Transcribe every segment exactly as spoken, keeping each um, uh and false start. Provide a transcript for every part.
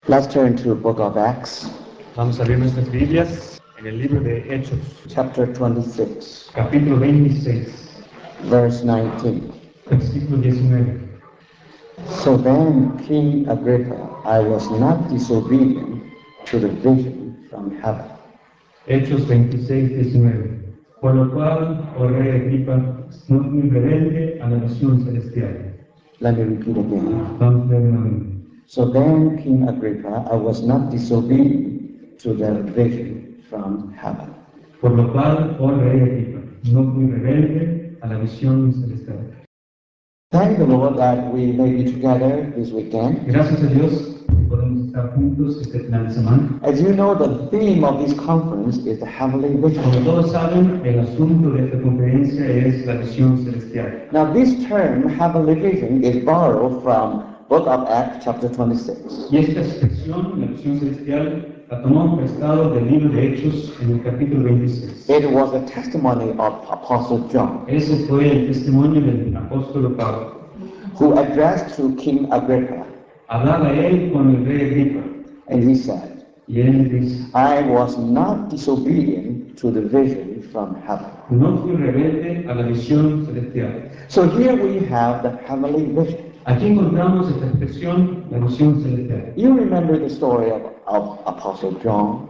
Let's turn to the book of Acts, Vamos a abrir nuestras Biblias en el libro de Hechos, chapter twenty-six, capítulo veintiséis, verse nineteen. versículo diecinueve. So then, King Agrippa, I was not disobedient to the vision from heaven. Hechos veintiséis, diecinueve. Por lo cual, oh rey Agripa, no fui rebelde a la visión celestial. Let me repeat again. Vamos a leer nuevamente. So then, King Agrippa, I was not disobedient to the vision from heaven. Por lo cual, oh rey Agripa, no fui rebelde a la visión celestial. Thank the Lord that we may be together this weekend. Gracias a Dios que podemos estar juntos este final de semana. As you know, the theme of this conference is the heavenly Como vision. todos saben, el asunto de esta conferencia es la visión celestial. Now, this term, heavenly vision, is borrowed from book of Acts, chapter twenty-six. Y esta expresión, la visión celestial, la tomó prestado del libro de Hechos en el capítulo veintiséis. It was a testimony of Apostle John, Ese fue el testimonio del apóstol Pablo. who addressed to King Agrippa, Hablaba él con el rey Agripa, and he said, y él dice, I was not disobedient to the vision from heaven. no fui rebelde a la visión celestial. So here we have the heavenly vision. Aquí encontramos esta expresión, la visión celestial. You remember the story of, of Apostle John,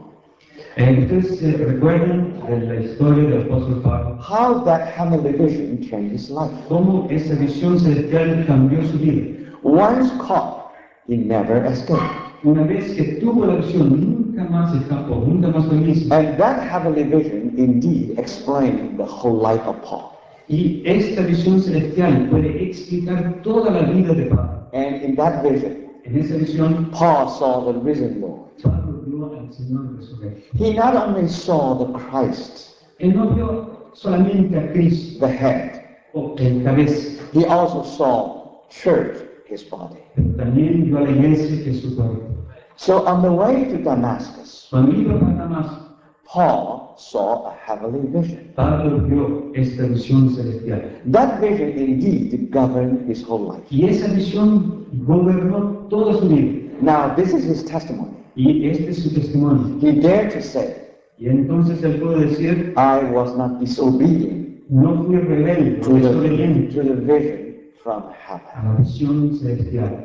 Eh, Ustedes se recuerdan de la historia del apóstol Pablo, how that heavenly vision changed his life. cómo esa visión celestial cambió su vida. Once caught, he never escaped. Una vez que tuvo la visión, nunca más escapó, nunca más fue el mismo. And that heavenly vision indeed explained the whole life of Paul. Y esta visión celestial puede explicar toda la vida de Pablo. And in that vision, En esa visión, Paul saw the risen Lord. Pablo vio al Señor resurrecto. He not only saw the Christ, Él no vio solamente a Cristo, the head, o el cabeza, he also saw church, his body. pero también vio a la iglesia que es su cuerpo. So on the way to Damascus, Cuando iba para Damasco, Paul saw a heavenly vision. Pablo vio esta visión celestial. That vision indeed governed his whole life. Y esa visión gobernó toda su vida. Now, this is his testimony. Y este es su testimonio. He dared to say, Y entonces él pudo decir, I was not disobedient no fui rebelde, to o the, desobediente to the vision from a heaven. la visión celestial.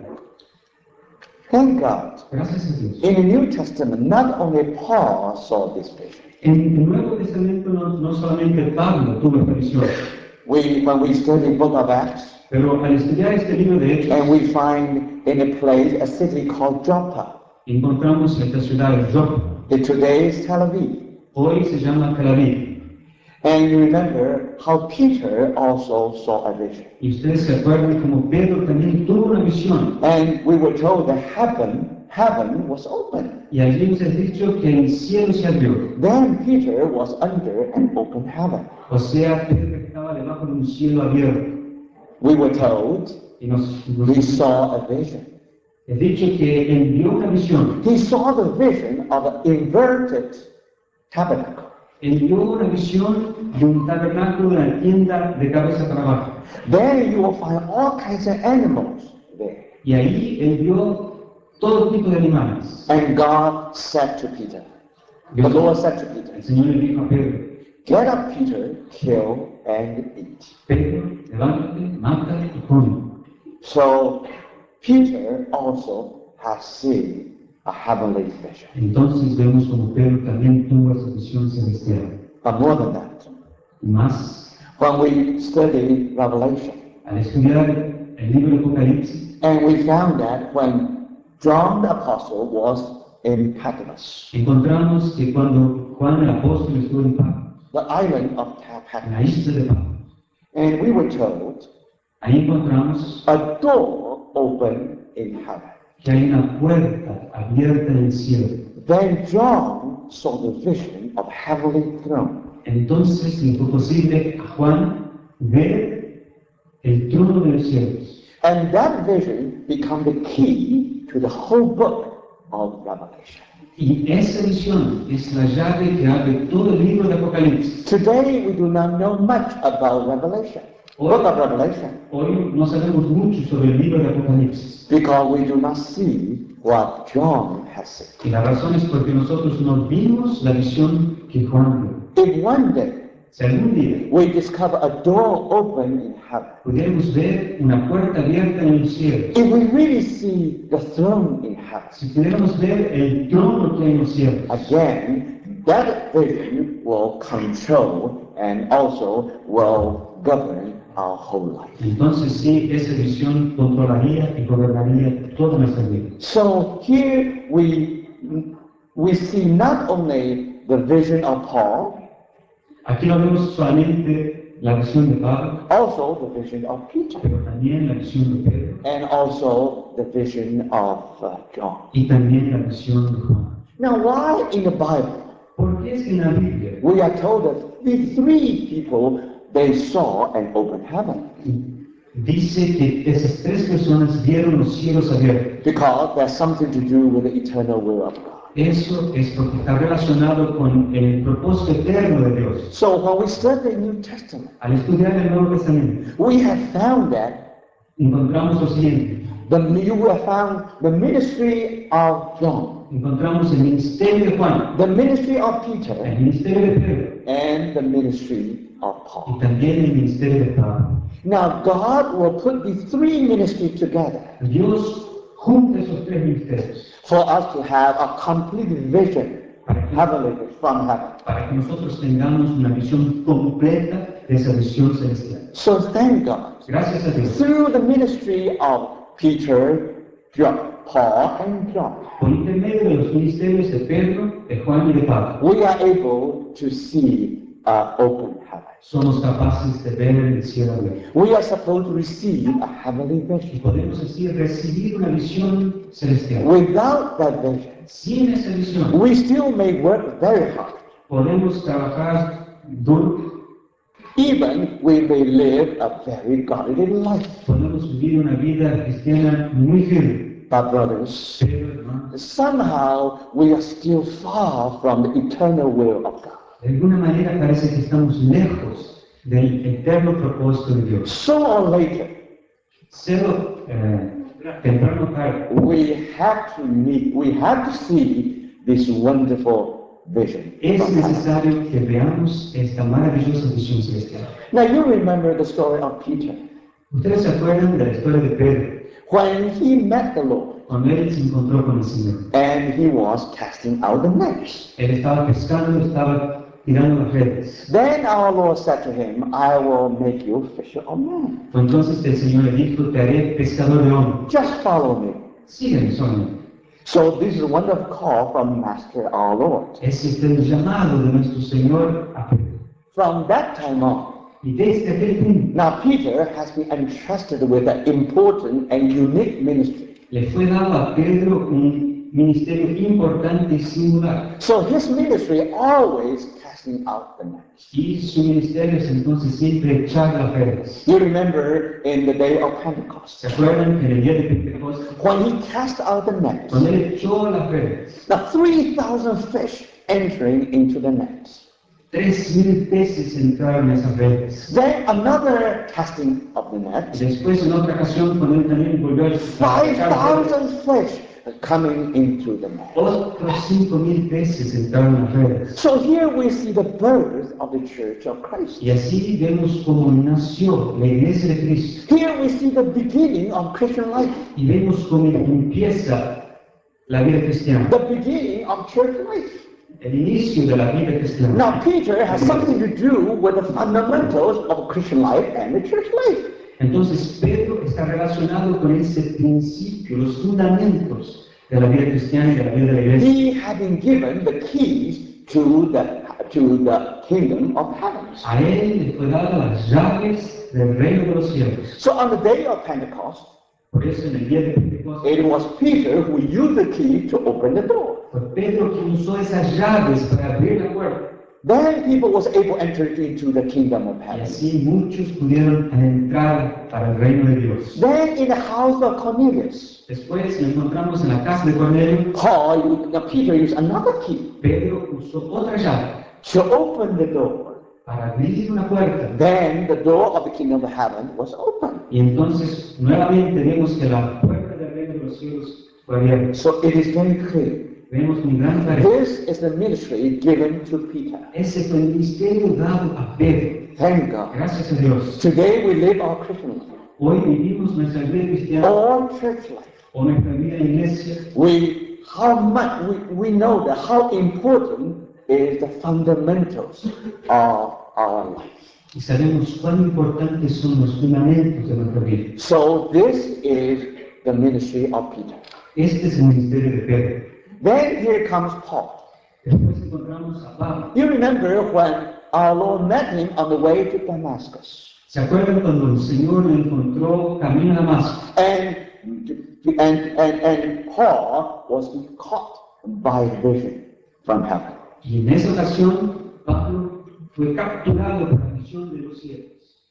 Thank God. Gracias a Dios. In the New Testament, not only Paul saw this vision. En el Nuevo Testamento no, no solamente Pablo tuvo esta visión, We, when we study the book of Acts, pero al estudiar este libro de Hechos, and we find in a place, a city called Joppa. encontramos esta ciudad, Joppa. It today is Tel Aviv. Hoy se llama Tel Aviv. And you remember how Peter also saw a vision. Y ustedes se acuerdan como Pedro también tuvo una visión. And we were told that heaven, heaven was open. Y allí nos han dicho que el cielo se abrió. Then Peter was under an open heaven. O sea, Pedro estaba debajo de un cielo abierto. We were told Y nos, nos he saw a vision. he dicho que él vio una visión. He saw the vision of an inverted tabernacle. Él vio una visión de un tabernáculo, de una tienda de cabeza para abajo. There you will find all kinds of animals there. Y ahí él vio todo tipo de animales. And God said to Peter, the Dios- Lord said to Peter, El Señor le dijo a Pedro, get up, Peter, kill and eat. Pedro, levántate, mata y come. So Peter also has seen a heavenly vision. Entonces vemos como Pedro también tuvo esa visión celestial. But more than that, Y más, when we study Revelation, al estudiar el libro de Apocalipsis, and we found that when John the Apostle was in Patmos, encontramos que cuando Juan el apóstol estuvo en Patmos, the island of en la Patmos, isla de Patmos, and we were told ahí encontramos a door opened in heaven. que hay una puerta abierta en el cielo. Then John saw the vision of heavenly throne. Entonces le fue posible a Juan ver el trono de los cielos. And that vision became the key to the whole book of Revelation. Y esa visión es la llave que abre todo el libro de Apocalipsis. Today we do not know much about Revelation. Book Hoy, of Revelation. hoy no sabemos mucho sobre el libro de Apocalipsis. Because we do not see what John has seen. Y la razón es porque nosotros no vimos la visión que Juan vio. If one day Si algún día we discover a door open in heaven, pudiéramos ver una puerta abierta en el cielo, if we really see the throne in heaven, si pudiéramos ver el trono que hay en los cielos, again, that vision will control and also will govern our whole life. entonces sí, esa visión controlaría y gobernaría toda nuestra vida. So here we we see not only the vision of Paul, Aquí no vemos solamente la visión de Pablo, also the vision of Peter, pero también la visión de Pedro and also the vision of uh, John. y también la visión de Juan. Now, why in the Bible ¿Por qué es que en la Biblia we are told that the three people they saw an open heaven? dice que esas tres personas vieron los cielos abiertos? Because there's something to do with the eternal will of God. Eso es porque está relacionado con el propósito eterno de Dios. So when we study the New Testament, Al estudiar el Nuevo Testamento, we have found that encontramos lo siguiente. the you have found the ministry of John, Encontramos el ministerio de Juan, the ministry of el Peter, ministerio de Pedro and the ministry of y Paul. también el ministerio de Pablo. Now God will put these three ministries together Dios junta esos tres ministerios for us to have a complete vision, heavenly from heaven. para que nosotros tengamos una visión completa de esa visión celestial. So thank God. Gracias a Dios. Through the ministry of Peter, John, Paul, and John, Por intermedio de los ministerios de Pedro, de Juan y de Pablo, we are able to see uh, open heaven. somos capaces de ver el cielo abierto. We are supposed to receive a heavenly Y vision. podemos así recibir una visión celestial. Without that vision, Sin esa visión, we still may work very hard. podemos trabajar duro, Even we may live a very godly life. podemos vivir una vida cristiana muy firme. But brothers, Pero, hermanos, somehow we are still far from the eternal will of God. de alguna manera parece que estamos lejos del eterno propósito de Dios. Sooner or later, Cero, eh, temprano o tarde, we have to meet, we have to see this wonderful vision. es from heaven. necesario que veamos esta maravillosa visión celestial. Now you remember the story of Peter. Ustedes se acuerdan de la historia de Pedro, When he met the Lord cuando él se encontró con el Señor. and he was casting out the nets. Él estaba pescando, estaba tirando las redes. Then our Lord said to him, I will make you a fisher of men. Entonces el Señor le dijo, te haré pescador de hombres. Just follow me. Sígueme solamente. So this is a wonderful call from Master our Lord. Ese es el llamado de nuestro Señor a Pedro. From that time on, Y desde aquel punto now Peter has been entrusted with an important and unique ministry. le fue dado a Pedro un ministerio importante y singular. So his ministry always casting out the nets. Y su ministerio es entonces siempre echar las redes. You remember in the day of Pentecost, ¿Se acuerdan que en el día de Pentecostés, when he cast out the nets, cuando él echó las redes, the three thousand fish entering into the nets. tres mil peces entraron en esas redes? Then another casting of the Y net, después en otra ocasión, cuando él también volvió a five echar las redes, thousand fish coming into the net. otros cinco mil peces entraron en las redes. So here we see the birth of the Church of Christ. Y así vemos cómo nació la iglesia de Cristo. Here we see the beginning of Christian life, Y vemos cómo empieza la vida cristiana, the beginning of church life. el inicio de la vida cristiana. Now Peter has something to do with the fundamentals of Christian life and the church life. Entonces Pedro está relacionado con ese principio, los fundamentos de la vida cristiana y de la vida de la iglesia. He had been given the keys to the to the kingdom of heaven. A él le fue dado las llaves del reino de los cielos. So on the day of Pentecost, Por eso en el día de Pentecostés it was Peter who used the key to open the door. fue Pedro quien usó esas llaves para abrir la puerta. Then people was able to enter into the kingdom of Y heaven. así muchos pudieron entrar para el reino de Dios. Then in the house of Cornelius, Después nos encontramos en la casa de Cornelio. Paul, now Peter used another key Pedro usó otra llave to open the door para abrir una puerta. then the door of the kingdom of heaven was open. Y entonces nuevamente vemos que la puerta del reino de los cielos fue abierta. So it is very clear. Vemos un gran tarea. This is the ministry given to Peter. Ese fue el ministerio dado a Pedro. Thank God. Gracias a Dios. Today we live our Christian life, Hoy vivimos nuestra vida cristiana or church life. o nuestra vida en iglesia. We how much we, we know that how important is the fundamentals of our life. Y sabemos cuán importantes son los fundamentos de nuestra vida. So this is the ministry of Peter. Este es el ministerio de Pedro. Then here comes Paul. Después encontramos a Pablo. You remember when our Lord met him on the way to Damascus. ¿Se acuerdan cuando el Señor lo encontró camino a Damasco? And, and, and, and Paul was caught by a vision from heaven. Y en esa ocasión, Pablo fue capturado por la visión de los cielos.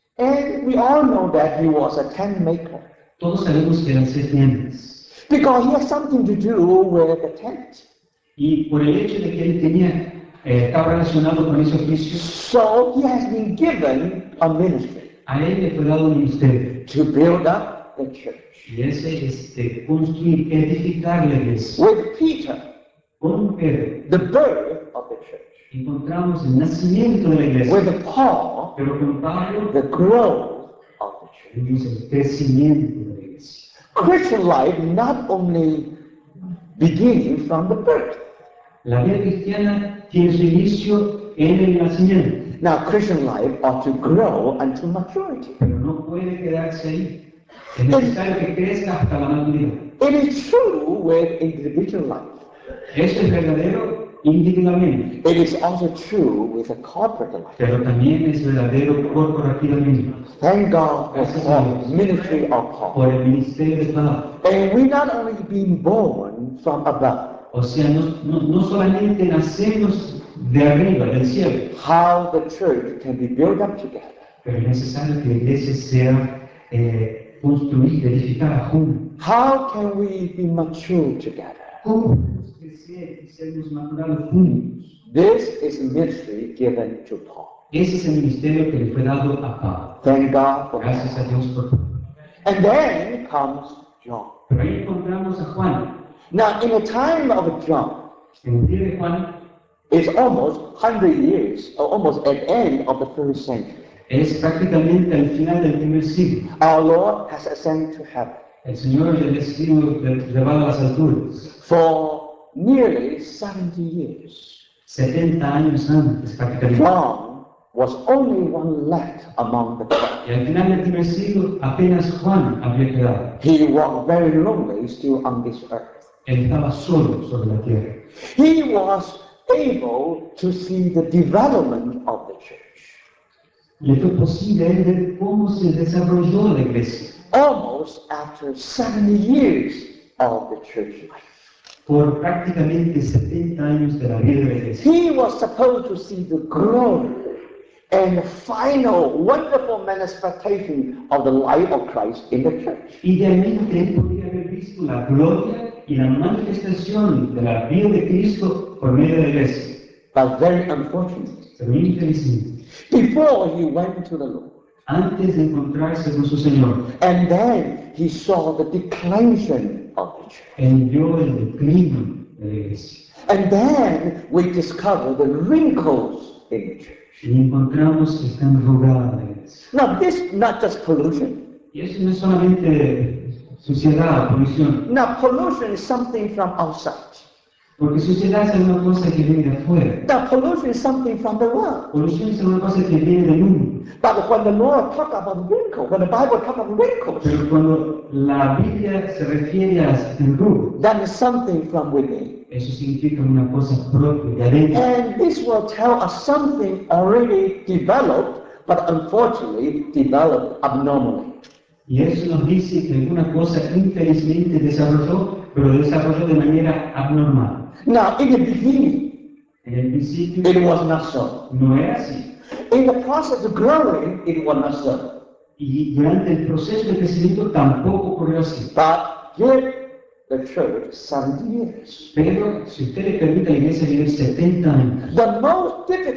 And we all know that he was a tent maker, Todos sabemos que eran seis tiendas. because he has something to do with the tent. Y por el hecho de que él tenía, eh, estaba relacionado con ese oficio, So he has been given a ministry a él le fue dado un ministerio. to build up the church. Y ese es de construir, edificar la iglesia. With Peter, Con Pedro the birth of the church. encontramos el nacimiento de la iglesia. With Paul, Pero con Pablo the growth of the church. vimos el crecimiento de la iglesia. Christian life not only beginning from the birth. La vida cristiana tiene su inicio en el nacimiento, Now, Christian life ought to grow unto maturity. pero no puede quedarse ahí. Es necesario que crezca hasta la mayoría. It is true with individual life. Eso es verdadero individualmente, It is also true with a corporate life. pero también es verdadero corporativamente. Thank God for Paul, ministry of Paul. Por el ministerio de Pablo. And we not only been born from above, O sea, no, no, no solamente nacemos de arriba, del cielo, how the church can be built up together. pero es necesario que la iglesia sea eh, construida, edificada juntos. How can we be mature together? ¿Cómo podemos crecer y sernos madurados juntos? This is ministry given to Paul. Ese es el ministerio que le fue dado a Pablo. Thank God for Gracias that. a Dios por. And then comes John. Pero ahí encontramos a Juan. Now, in the time of John, En el día de Juan it's almost one hundred years, or almost at the end of the first century. es prácticamente al final del primer siglo. Our Lord has ascended to heaven. El Señor le ha sido elevado a las alturas. For nearly seventy years, setenta años antes prácticamente. John was only one left among the twelve. Y al final del primer siglo apenas Juan había quedado. He walked very lonely still on this earth. Él estaba solo sobre la tierra. He was able to see the development of the church. Le fue posible a él ver cómo se desarrolló la iglesia. Almost after seventy years of the church life. Por prácticamente setenta años de la vida de la iglesia. He was supposed to see the glory and final wonderful manifestation of the life of Christ in the church. Idealmente él podría haber visto la gloria y la manifestación de la vida de Cristo por medio de la iglesia. But very unfortunately, Pero infelizmente, before he went to the Lord, antes de encontrarse con su Señor, and then he saw the declension of the church. él vio el declínio de la iglesia. And then we discover the wrinkles in the church. Y encontramos que está enrugada la iglesia. Now, this not just pollution. Y eso no es solamente suciedad, polución, Now, pollution is something from outside. porque suciedad es una cosa que viene de afuera. Now, pollution is something from the world. Polución es una cosa que viene del mundo. But when the Lord talk about wrinkle, when the Bible talk about wrinkles, Pero cuando la Biblia se refiere a enrugas, that is something from within. eso significa una cosa propia de adentro. And this will tell us something already developed, but unfortunately developed abnormally. Y eso nos dice que alguna cosa infelizmente desarrolló, pero desarrolló de manera abnormal. Now, in the beginning, En el principio it was not so. no era así. In the process of growing, it was not so. Y durante el proceso de crecimiento tampoco ocurrió así. But give the church seventy years. Pero si usted le permite a la iglesia vivir setenta años, The most difficult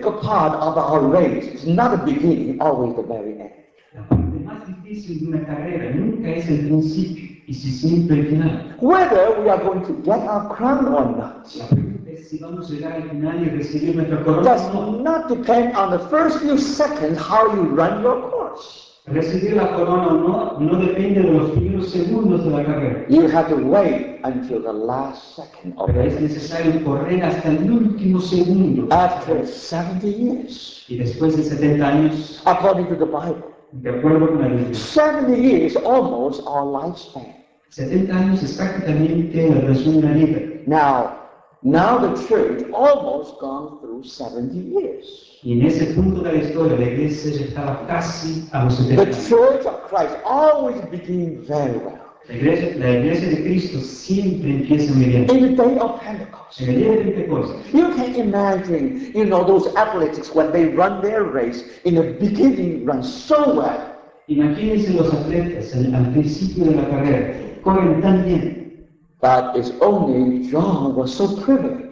difficult part of our race is not the beginning, always the very end. La parte más difícil de una carrera nunca es el principio, y si siempre el final. Whether we are going to get our crown or not La pregunta es si vamos a llegar al final y recibir nuestra corona does o no. not depend on the first few seconds how you run your course. Recibir la corona o no no depende de los primeros segundos de la carrera. You have to wait until the last second of Pero the es race. necesario correr hasta el último segundo. After seventy years, Y después de setenta años, according to the Bible, de acuerdo con la Biblia, seventy years almost our lifespan. setenta años es prácticamente la duración de una vida. Now, now the church almost gone through seventy years. Y en ese punto de la historia, la iglesia ya estaba casi a los setenta The años. church of Christ always begin very well. La iglesia, la iglesia de Cristo siempre empieza muy bien. In the day of Pentecost, En el día de Pentecostés, you can imagine, you know, those athletics when they run their race, in the beginning run so well. imagínense los atletas al, al principio de la carrera, corren tan bien, But it's only John was so privileged.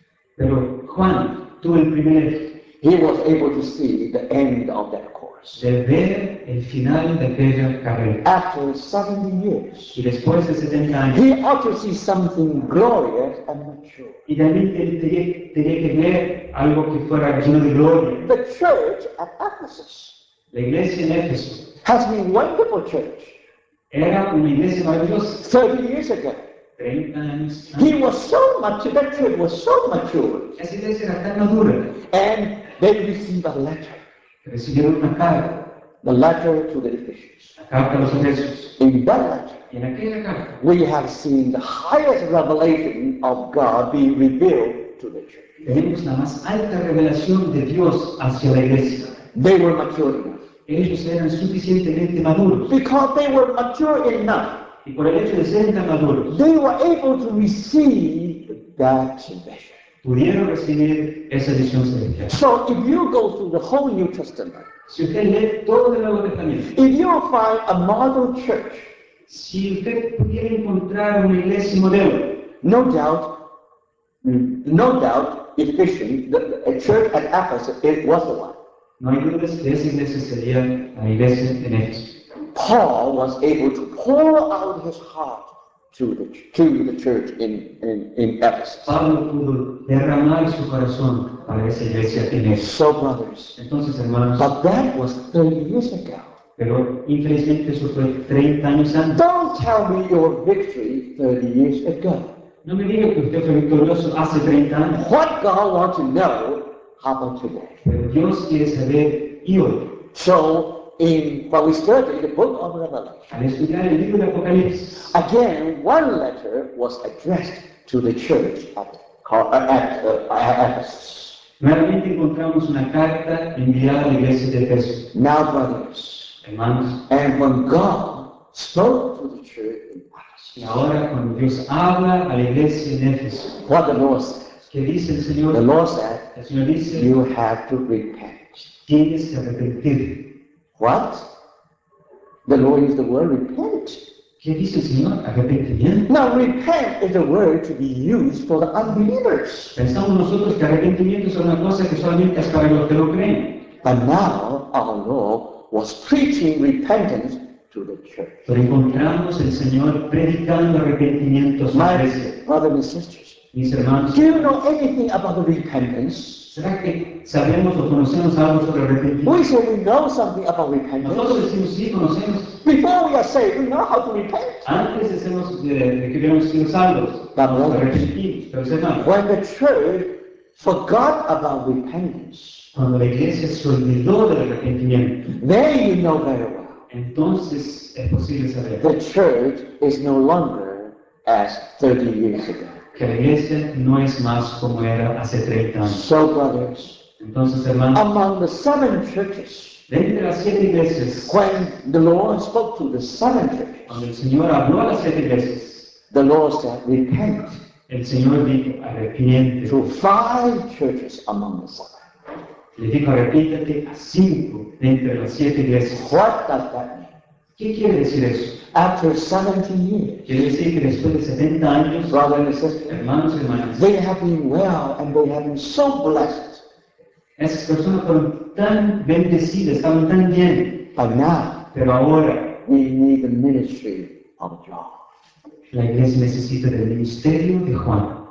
pero Juan tuvo el privilegio He was able to see the end of that course. de ver el final de aquella carrera. After seventy years, Y después de setenta años, he ought to see something glorious and mature. y también te- tenía, tenía que ver algo que fuera lleno de gloria. The church at Ephesus La iglesia en Éfeso has been wonderful church era una iglesia maravillosa. thirty years ago. treinta años He antes. was so much, that church was so mature. Esa iglesia era tan madura. And they received a letter, Recibieron una carta, the letter to the Ephesians. la carta a los Efesios. In that letter, Y en aquella carta we have seen the highest revelation of God being revealed to the church. tenemos la más alta revelación de Dios hacia la iglesia. They were mature enough. Ellos eran suficientemente maduros. Because they were mature enough, Y por el hecho de ser tan maduros, they were able to receive that vision. pudieron recibir esa visión celestial. So if you go through the whole New Testament, Si usted lee todo el Nuevo Testamento, if you find a model church, si usted pudiera encontrar una iglesia modelo, no doubt, no doubt, Ephesians, the, the church at Ephesus, it was the one. no hay dudas que esa iglesia sería la iglesia en Éfeso. Paul was able to pour out his heart to the, to the church in, in, in Ephesus. Pablo pudo derramar su corazón para esa iglesia en Éfeso. So, brothers, Entonces, hermanos, but that was thirty years ago. pero infelizmente eso fue treinta años antes. Don't tell me your victory thirty years ago. No me diga que usted fue victorioso hace treinta años, What God wants to know, how about today? pero Dios quiere saber y hoy. So, in when we study the book of Revelation, Al estudiar el libro de Apocalipsis, again, one letter was addressed to the church at, at, uh, at Ephesus. nuevamente encontramos una carta enviada a la iglesia de Éfeso. Now, brothers, Hermanos, and when God spoke to the church in y Ephesus, ahora cuando Dios habla a la iglesia en Éfeso, what the Lord says, ¿qué dice el the Señor? Lord said, El Señor dice, you have to repent. tienes que arrepentir. What? The Lord used the word repent. ¿Qué dice el Señor? Arrepentimiento. Now, repent is a word to be used for the unbelievers. Pensamos nosotros que arrepentimiento es una cosa que solamente es para los que no creen. But now, our Lord was preaching repentance to the church. Pero encontramos el Señor predicando arrepentimiento a su My iglesia. brothers and sisters, Mis hermanos, do you know anything about the repentance? ¿será que sabemos o conocemos algo sobre arrepentimiento? We say we know something about repentance. Nosotros decimos sí, conocemos. Before we are saved, we know how to repent. Antes decimos de, de que hubiéramos sido salvos, nos arrepentimos. Pero hermanos, When the church forgot about repentance, cuando la iglesia se olvidó del arrepentimiento, then you know very well. entonces es posible saber The church is no longer as thirty years ago. que la iglesia no es más como era hace treinta años. So, brothers, Entonces, hermanos, among the seven churches, de entre las siete iglesias, when the Lord spoke to the seven churches, cuando el Señor habló a las siete iglesias, the Lord said, repent. el Señor dijo, arrepiente. To five churches among the seven. Le dijo, arrepiéntate a cinco de entre las siete iglesias. What does that mean? ¿Qué quiere decir eso? After seventy years, Quiere decir que después de setenta años, brothers and sisters, hermanos y hermanas, they have been well and they have been so blessed. Esas personas fueron tan bendecidas, estaban tan bien. But now, Pero ahora we need the ministry of John. la iglesia necesita del ministerio de Juan.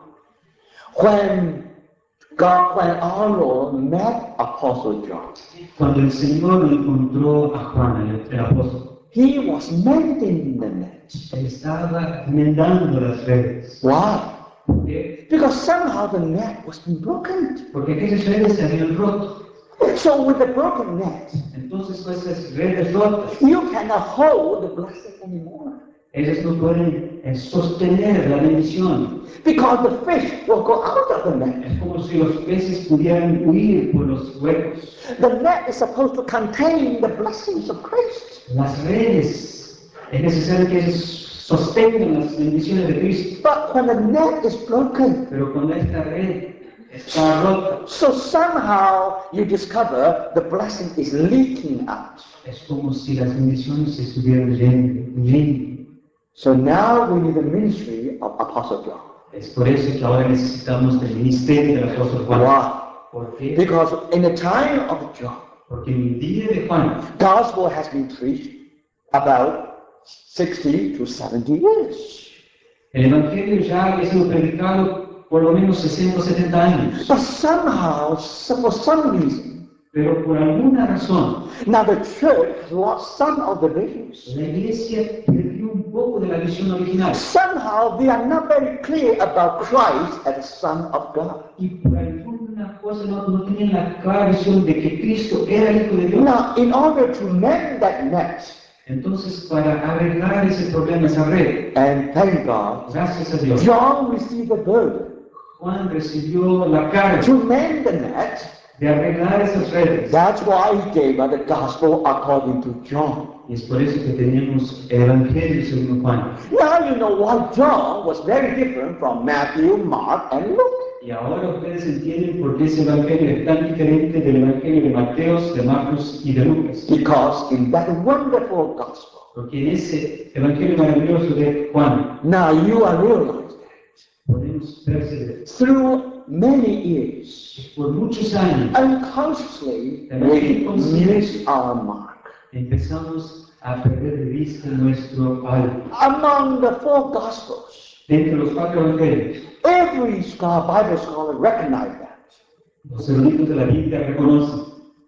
When God, when our Lord met Apostle John, Cuando el Señor lo encontró a Juan, el, el apóstol, he was mending the nets. él estaba enmendando las redes. Why? ¿Por qué? Because somehow the net was being broken. Porque aquellas redes se habían roto. So with the broken net, Entonces, con esas redes rotas, you cannot hold the blessing anymore. ellos no pueden eh, sostener la bendición. Because the fish will go out of the net. Es como si los peces pudieran huir por los huecos. The net is supposed to contain the blessings of Christ. Las redes, es necesario que ellos sostengan las bendiciones de Cristo. But when the net is broken, Pero cuando esta red está rota, so somehow you discover the blessing is leaking out. es como si las bendiciones se estuvieran yendo, huyendo. So now we need the ministry of Apostle John. Es por eso que ahora necesitamos el ministerio del apóstol Juan. Why? ¿Por qué? Because in the time of John, Porque en el día de Juan, gospel has been preached about sixty to seventy years. el evangelio ya había sido predicado por lo menos sesenta o setenta años. But somehow, so for some reason, Pero por alguna razón, now the church has lost some of the visions. la iglesia perdió un poco de la visión original. Somehow they are not very clear about Christ as the Son of God. Y por alguna cosa no, no tenían la clara visión de que Cristo era el Hijo de Dios. Now, in order to mend that net, Entonces, para arreglar ese problema, esa red, and thank God, gracias a Dios, John received the burden Juan recibió la carga to mend the net. de arreglar esas redes. That's why he gave us the gospel according to John. Y es por eso que tenemos el Evangelio según Juan. Now you know why John was very different from Matthew, Mark, and Luke. Y ahora ustedes entienden por qué ese Evangelio es tan diferente del Evangelio de Mateo, de Marcos y de Lucas. Because in that wonderful gospel, Porque en ese Evangelio maravilloso de Juan, now you are realized that podemos percibir through many years, por muchos años unconsciously, we miss our mark. empezamos a perder de vista nuestro alma. Among the four gospels, Dentro de los cuatro evangelios, every scholar, Bible scholar recognized that los eruditos de la Biblia reconocen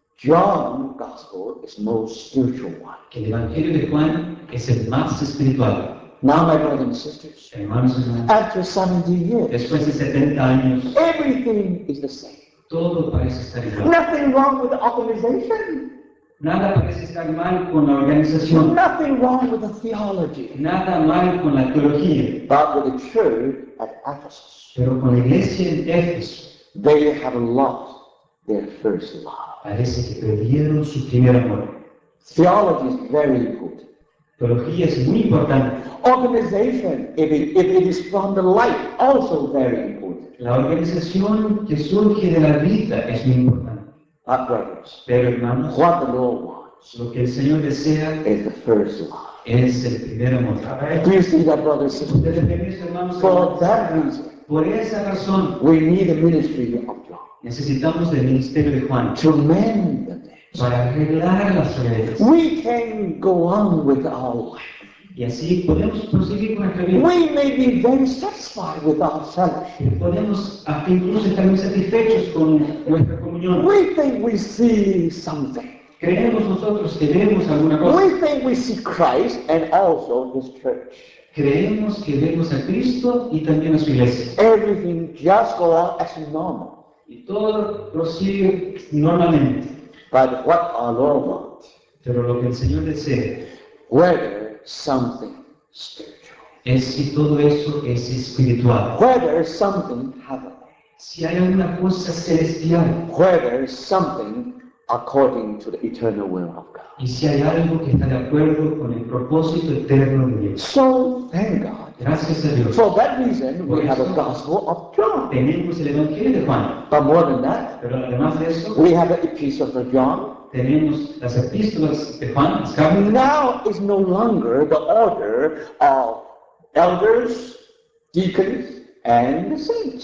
John's gospel is the most spiritual one. que el Evangelio de Juan es el más espiritual. Now, my brothers and sisters, Hermanos y hermanas, after seventy years, después de setenta años, everything is the same. todo parece estar igual. Nothing wrong with the organization. Nada parece estar mal con la organización, Nothing wrong with the theology. nada mal con la teología, But with the church at Ephesus, pero con la iglesia en Éfeso they have lost their first love. parece que perdieron su primer amor. Theology is very important. Teología es muy importante. Organization, if it, if it is from the light, also very important. La organización que surge de la vida es muy importante. But brothers, Pero hermanos, what the Lord wants lo que el Señor desea is the first love. es el primer amor. Do you see that, brothers and sisters? Ustedes ven eso, hermanos. For that reason, Por esa razón we need the ministry of John necesitamos del ministerio de Juan to mend the things. para arreglar las redes. We can go on with our life. Y así podemos proseguir con nuestra vida. We may be very satisfied with our fellowship. Podemos hasta incluso estar muy satisfechos con nuestra comunión. We think we see something. Creemos nosotros que vemos alguna cosa. We think we see Christ and also His church. Creemos que vemos a Cristo y también a su iglesia. Everything just go on as normal. Y todo prosigue normalmente. But what our Lord wants, Pero lo que el Señor desea whether something spiritual, es si todo eso es espiritual. whether something heavenly, Si hay alguna cosa celestial whether something according to the eternal will of God. y si hay algo que está de acuerdo con el propósito eterno de Dios. So, thank God. Gracias a Dios. For that reason, we have a gospel of John. Tenemos el Evangelio de Juan. But more than that, Pero además de eso, we have the epistles of John. tenemos las epístolas de Juan, las cartas. Now is no longer the order of elders, deacons, and the saints.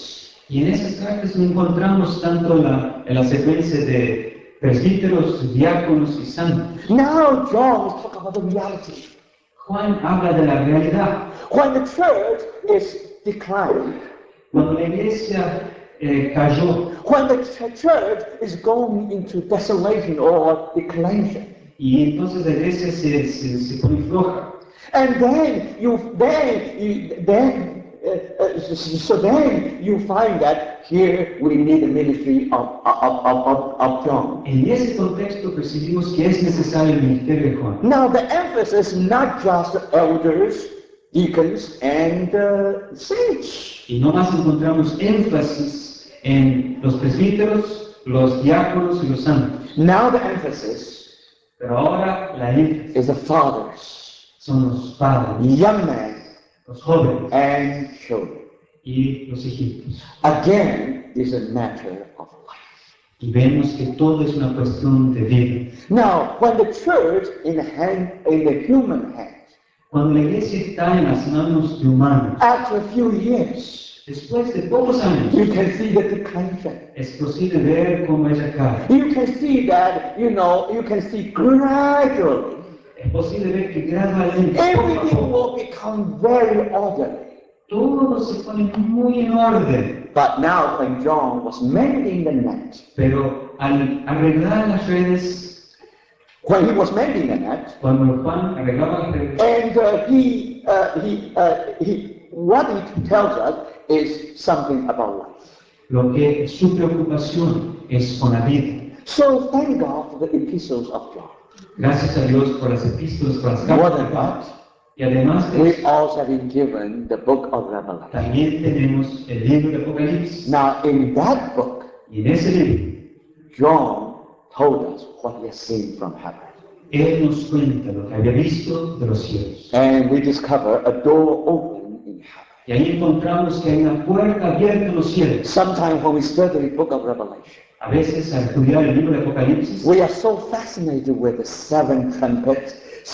Y en esas cartas no encontramos tanto la, en la secuencia de presbíteros, diáconos y santos. Now John is talking about the reality. Juan habla de la realidad. When the church is declining, Cuando la iglesia eh, cayó when the ch- church is going into desolation or declension, y entonces la iglesia se, se, se pone floja. and then you then you then uh, uh, so then you find that here we need the ministry of of, of, of, of John. En ese contexto percibimos que es necesario el ministerio de Juan. Now the emphasis not just elders, deacons, and uh, saints. Y no más encontramos énfasis en los presbíteros, los diáconos y los santos. Now the emphasis Pero ahora la énfasis is the fathers, son los padres, young men, los jóvenes and children. y los hijitos. Again, this is a matter of life. Y vemos que todo es una cuestión de vida. Now, when the church in the hand, in the human hands, Cuando la iglesia está en las manos de humanos, after a few years, después de pocos años, you can see the decline. es posible ver cómo ella cae. You can see that, you know, you can see gradually. Es posible ver que gradualmente, poco a Everything poco, will become very orderly. todo se pone muy en orden. But now, when John was mending the net, Pero al arreglar las redes, when he was mending the net, cuando Juan arreglaba las redes, and uh, he, uh, he, uh, he, what he tells us is something about life. lo que su preocupación es con la vida. So thank God for the epistles of John. Gracias a Dios por las epístolas, por las More cartas de than Juan. that, Y además de we eso, also have been given the book of Revelation. también tenemos el libro de Apocalipsis. Now, in that book, Y en ese libro, John told us what he has seen from heaven. él nos cuenta lo que había visto de los cielos. And we discover a door open in heaven. Y ahí encontramos que hay una puerta abierta en los cielos. Sometimes when we study the book of Revelation, A veces al estudiar el libro de Apocalipsis, we are so fascinated with the seven trumpets,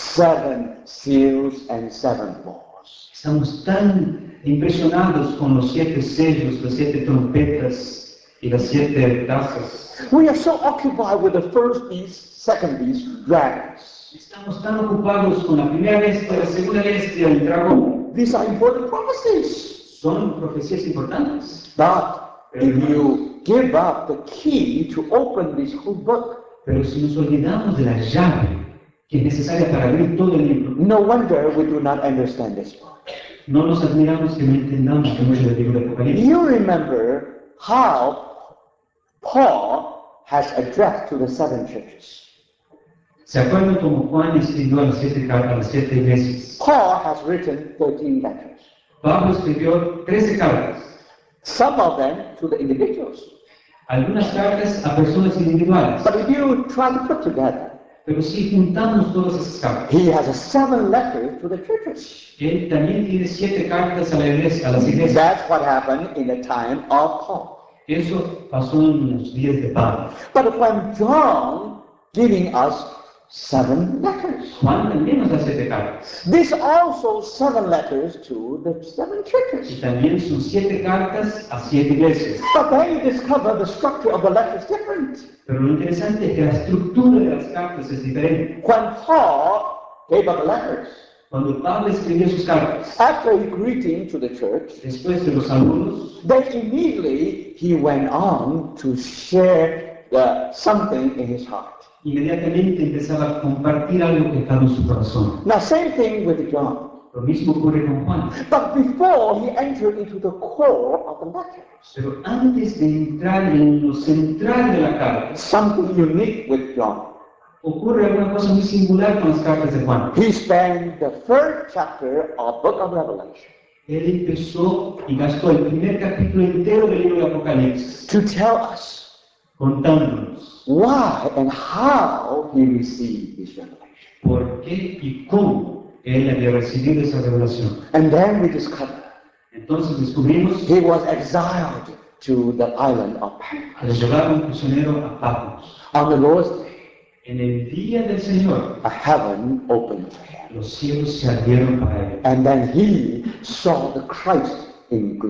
seven seals, and seven bowls. estamos tan impresionados con los siete sellos, las siete trompetas y las siete tazas. We are so occupied with the first beast, second beast, dragons. Estamos tan ocupados con la primera bestia, la segunda bestia, el dragón. These are important prophecies. Son profecías importantes. But if you give up the key to open this whole book, Pero si nos olvidamos de la llave que es necesaria para abrir todo el libro, no wonder we do not understand this book. no nos admiramos que no entendamos mucho del libro de Apocalipsis. You remember how Paul has addressed to the seven churches. ¿Se acuerdan cómo Juan escribió a las siete, car- a las siete iglesias? Paul has written thirteen letters. Pablo escribió trece cartas, Some of them to the individuals. algunas cartas a personas individuales. But if you try to put together, Pero si juntamos todas esas cartas, he has a seven letters to the churches. él también tiene siete cartas a, la iglesia, a las iglesias. That's what happened in the time of Paul. Eso pasó en los días de Pablo. But when John giving us seven letters, Juan también nos da siete cartas. this also seven letters to the seven Y churches. también son siete cartas a siete iglesias. But then you discover the structure of the letter is different. Pero lo interesante es que la estructura de las cartas es diferente. When Paul gave up the letters, Cuando Pablo escribió sus cartas, after a greeting to the church, después de los saludos, then immediately he went on to share the, something in his heart. inmediatamente empezaba a compartir algo que estaba en su corazón. Now, same thing with John. Lo mismo ocurre con Juan. But before he entered into the core of the letters, Pero antes de entrar en lo central de la carta, something unique with John. ocurre alguna cosa muy singular con las cartas de Juan. He spent the third chapter of Book of Revelation Él empezó y gastó el primer capítulo entero del libro de Apocalipsis to tell us contándonos why and how he received this revelation. por qué y cómo él había recibido esa revelación. And then we discover Entonces descubrimos he was exiled to the island of que lo Patmos. llevaron prisionero a Patmos. On the Lord's day, En el día del Señor, a heaven opened for him. los cielos se abrieron para él. And then he saw the Christ in glory.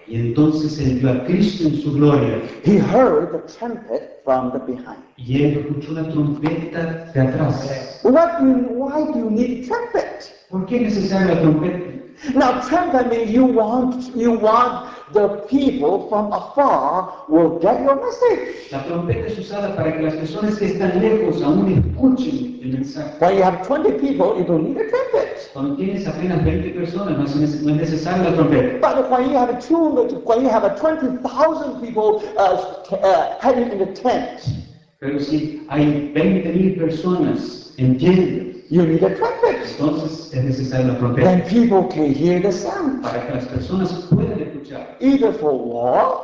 Y entonces él vio a Cristo en su gloria. He heard the trumpet from the behind. Y él escuchó una trompeta de atrás. What do you, why do you need a trumpet? ¿Por qué es necesaria la trompeta? Now, trumpet means you want you want the people from afar will get your message. La trompeta es usada para que las personas que están lejos aún escuchen el mensaje. When you have twenty people, you don't need a trumpet. Cuando tienes apenas veinte personas, no es, no es necesaria la trompeta. But when you have two, when you have a twenty thousand people uh, t- uh, hiding in the tent, Pero si hay veinte mil personas en tiendas, you need a trumpet. entonces es necesaria la trompeta Then people can hear the sound. para que las personas puedan escuchar Either for war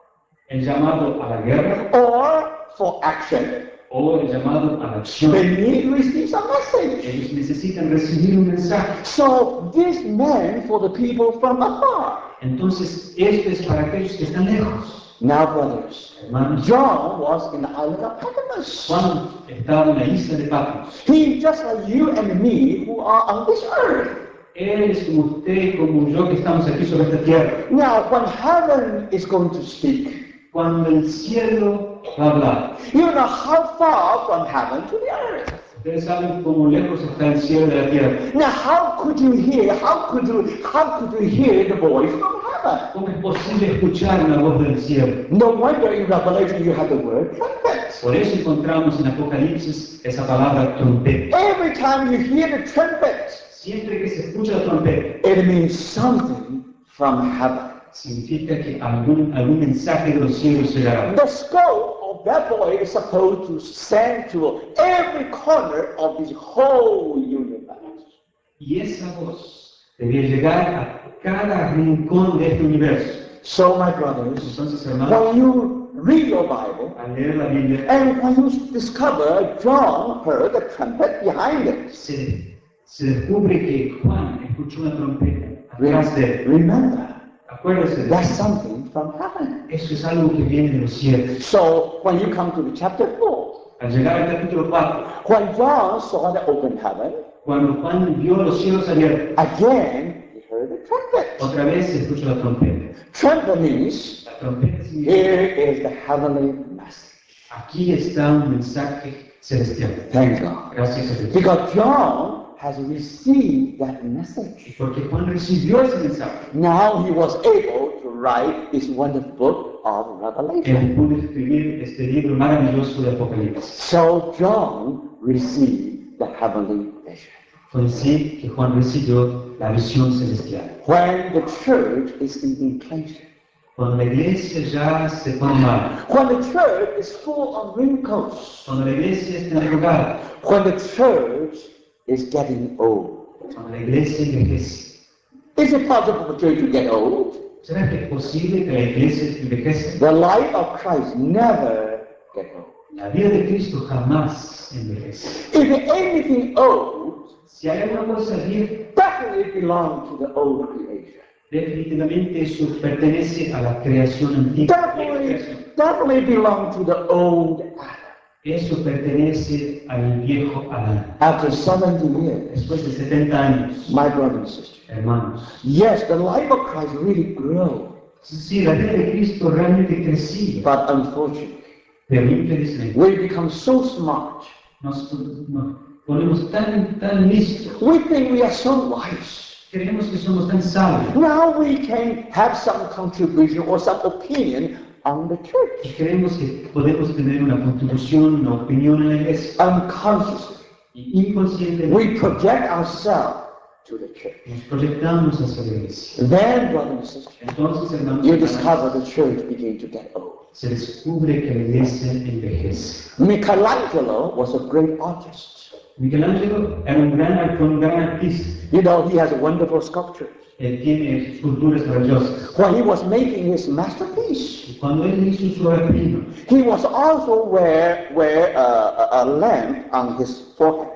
el llamado a la guerra or for action. o el llamado a la acción. They need to receive some message. Ellos necesitan recibir un mensaje. So this meant for the people from afar. Entonces, esto es para aquellos que están lejos. Now, brothers, Hermanos, John was in the island of Patmos. Juan estaba en la isla de Patmos. He just like you and me who are on this earth. Él es como usted y como yo que estamos aquí sobre esta tierra. Now, when heaven is going to speak, Cuando el cielo va a hablar, you know how far from heaven to the earth. ustedes saben cómo lejos está el cielo de la tierra. Now, how could you hear? How could you? How could you hear the voice from heaven? ¿Cómo es posible escuchar una voz del cielo? No wonder in Revelation you have the word trumpet. Por eso encontramos en Apocalipsis esa palabra trompeta. Every time you hear the trumpet, Siempre que se escucha la trompeta, it means something from heaven. significa que algún, algún mensaje de los cielos llegará. The scope of that voice is supposed to send to every corner of this whole universe. Y esa voz debía llegar a cada rincón de este universo. So, my brothers, Entonces, hermanos, when you read your Bible, al leer la Biblia, and when you discover John heard the trumpet behind it, se, se descubre que Juan escuchó una trompeta atrás de él. remember, Acuérdense de that's eso. something from heaven. Eso es algo que viene de los cielos. So, when you come to the chapter four, Al llegar al capítulo cuatro, when John saw the open heaven, cuando Juan vio los cielos abiertos, again, he heard the trumpet. otra vez se escuchó la trompeta. Trumpet means, La trompeta significa, here is the heavenly message. aquí está un mensaje celestial. Thank God. Gracias a Dios. Because John has received that message. Porque Juan recibió ese mensaje. Now he was able to write this wonderful book of Revelation. Él pudo escribir este libro maravilloso de Apocalipsis. So John received the heavenly vision. Fue así que Juan recibió la visión celestial. When the church is in inclination, Cuando la iglesia ya se pone mal, when the church is full of wrinkles, cuando la iglesia está arrugada, when the church is getting old. cuando la iglesia envejece. Is it possible for the church to get old? ¿Será que es posible que la iglesia envejece? The life of Christ never get old. La vida de Cristo jamás envejece. If anything old, Si hay alguna cosa vieja, definitely belongs to the old creation. definitivamente eso pertenece a la creación antigua. La Definitely, creación. definitely belongs to the old Adam. Eso pertenece al viejo Adán. After seventy years, Después de setenta años, my brother and sister, hermanos, yes, the life of Christ really grew, sí, la vida de Cristo realmente crecía, but unfortunately, pero infelizmente we become so smart. nos, nos ponemos tan, tan listos, We think we are so wise. creemos que somos tan sabios Now we can have some contribution or some opinion on the y church. creemos que podemos tener una contribución, una opinión en la iglesia. Unconsciously, Y inconscientemente we project ourselves to the church. nos proyectamos hacia la iglesia. Then, brothers and sisters, Entonces, hermanos, you discover the church begins to get old. se descubre que la iglesia envejece. Michelangelo was a great artist. Michelangelo era un gran, fue un gran artista. You know, he has a wonderful sculpture. Él tiene esculturas maravillosas. When he was making his masterpiece, Y cuando él hizo su obra prima, he was also wear, wear a, a, a lamp on his forehead.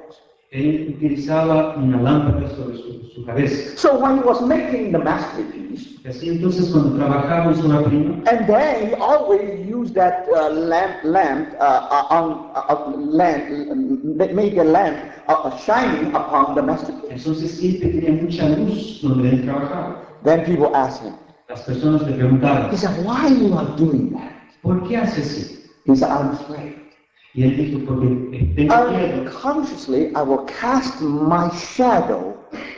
él utilizaba una lámpara sobre su, su cabeza. So when he was making the masterpiece, Y así entonces cuando trabajaba en su obra prima, and then he always used that uh, lamp, lamp uh, on uh, lamp, make a lamp uh, shining upon the masterpiece. entonces siempre tenía mucha luz donde él trabajaba. Then people ask him, Las personas le preguntaron, He said, why you are doing that? ¿por qué hace así? He said, I'm afraid. Y él dijo, porque tengo miedo Unconsciously, I will cast my shadow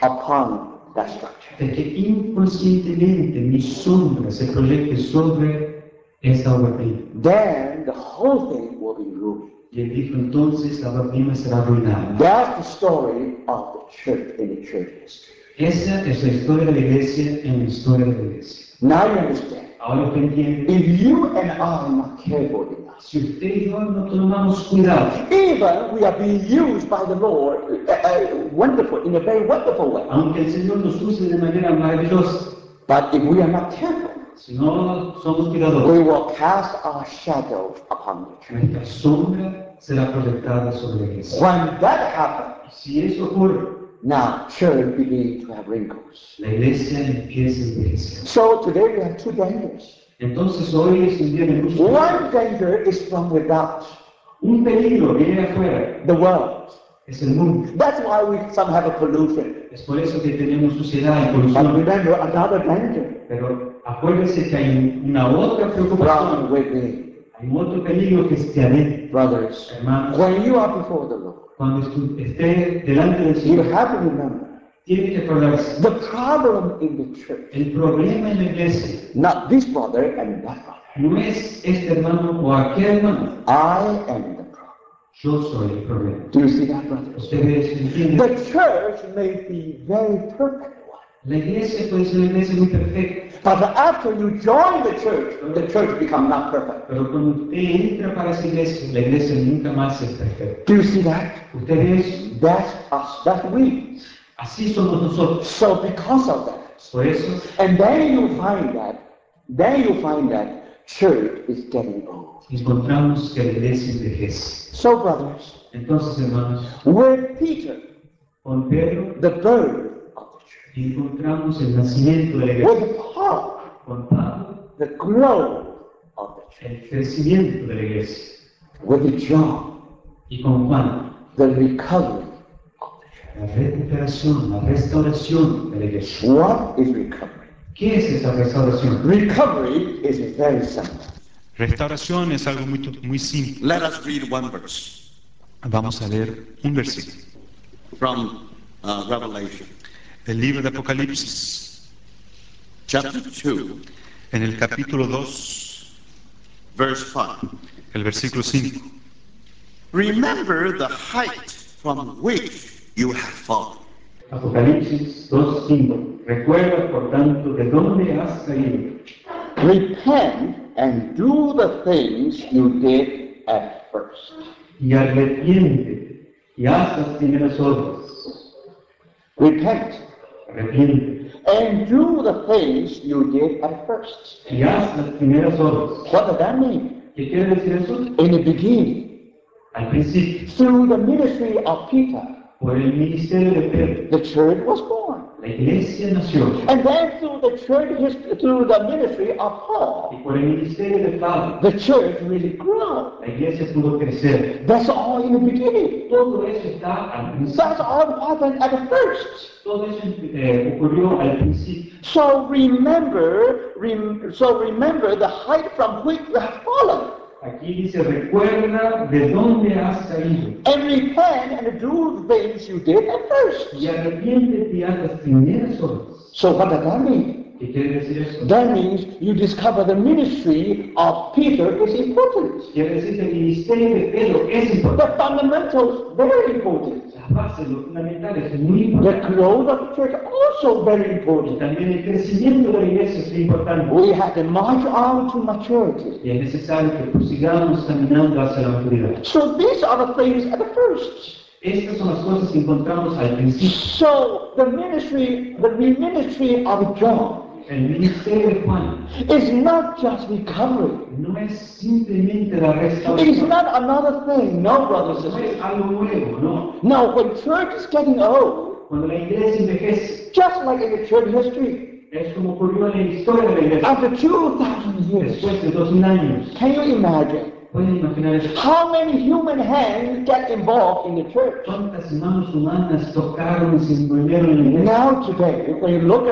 upon that structure. de que inconscientemente mi sombra se proyecte sobre esa obra prima. Then the whole thing will be ruined. Y él dijo, entonces la obra prima será arruinada. That's the story of the church in the church history. Esa es la historia de la iglesia en la historia de la iglesia. Now you understand. Ahora usted entiende, If you and I are not careful enough, si usted y yo no tomamos cuidado, even we are being used by the Lord uh, uh, wonderful, in a very wonderful way. aunque el Señor nos use de manera maravillosa, But if we are not careful, si no somos cuidadosos, we will cast our shadow upon the church. nuestra sombra será proyectada sobre la iglesia. When that happens, Si eso ocurre, now church begins to have wrinkles. la iglesia empieza a envejecer. So today we have two dangers. Entonces hoy es un día de muchos One danger is from without, Un peligro viene de afuera, the world. es el mundo. That's why we some have a pollution. Es por eso que tenemos suciedad y But polución. remember another danger Pero acuérdense que hay una otra preocupación, from within. hay un otro peligro que esté adentro. Brothers, Hermanos, when you are before the Lord, cuando estu- esté delante del you Señor, have to remember tiene que acordarse. the problem in the church, El problema en la iglesia not this brother and that brother. no es este hermano o aquel hermano. I am the problem. Yo soy el problema. Do you see that, brothers? Ustedes entienden. The church may be very perfect one, La iglesia puede ser una iglesia muy perfecta, but after you join the church, the church becomes not perfect. pero cuando usted entra para esa iglesia, la iglesia nunca más es perfecta. Do you see that? Ustedes, That's us. That's we. así somos nosotros. So because of that, Por eso, and then you find that, then you find that church is getting old. encontramos que la iglesia envejece. So brothers, Entonces, hermanos, with Peter, con Pedro the birth of the church, encontramos el nacimiento de la iglesia. with Paul, Con Pablo, the growth of the church, el crecimiento de la iglesia. with John, Y con Juan, the recovery of the church. la recuperación, la restauración de la iglesia. What is recovery? ¿Qué es esa restauración? Recovery is very simple. Restauración es algo muy, muy simple. Let us read one verse Vamos a leer un versículo. from uh, Revelation, El libro de Apocalipsis, chapter two, en el capítulo dos, verse five. el versículo cinco. Remember the height from which you have fallen. Apocalipsis dos cinco. Recuerda, por tanto, de dónde has caído. Repent and do the things you did at first. Y arrepiéntete y haz las primeras obras. Repent Arrepiéntete and do the things you did at first. y haz las primeras obras. What does that mean? ¿Qué quiere decir eso? In the beginning, Al principio, through the ministry of Peter, por el ministerio de Pedro, the church was born. la iglesia nació. And then through the church, his- through the ministry of Paul, Y por el ministerio de Pablo, the church really grew. la iglesia pudo crecer. That's all in the beginning. Todo eso está al principio. That's all happened at the first. Todo eso eh, ocurrió al principio. So remember, rem, so remember the height from which you have fallen, Aquí dice, recuerda de dónde has caído. and repent and do the things you did at first. Y arrepiéntete y haz las primeras obras. So what does that mean? ¿Qué quiere decir eso? That means you discover the ministry of Peter is important. Quiere decir que el ministerio de Pedro es The importante. fundamentals very important. La base, lo fundamental es muy The importante. growth of the church also very Y important. también el crecimiento de la iglesia es importante. We have to march on to maturity. Y es necesario que prosigamos caminando hacia la maturidad. So these are the things at the first. Estas son las cosas que encontramos al principio. So the ministry, the ministry of John El ministerio de Juan is not just recovery. no es simplemente la It's restauración. not another thing. No, brothers and No es sisters. algo nuevo, no. No, when church is getting old, Cuando la iglesia envejece, just like in the church history, es como ocurrió en la historia de la iglesia. after two thousand years, Después de dos mil años, can you imagine pueden imaginar eso. how many human hands get involved in the church? ¿Cuántas manos humanas tocaron y se envolvieron en la iglesia? Now today, when you look around,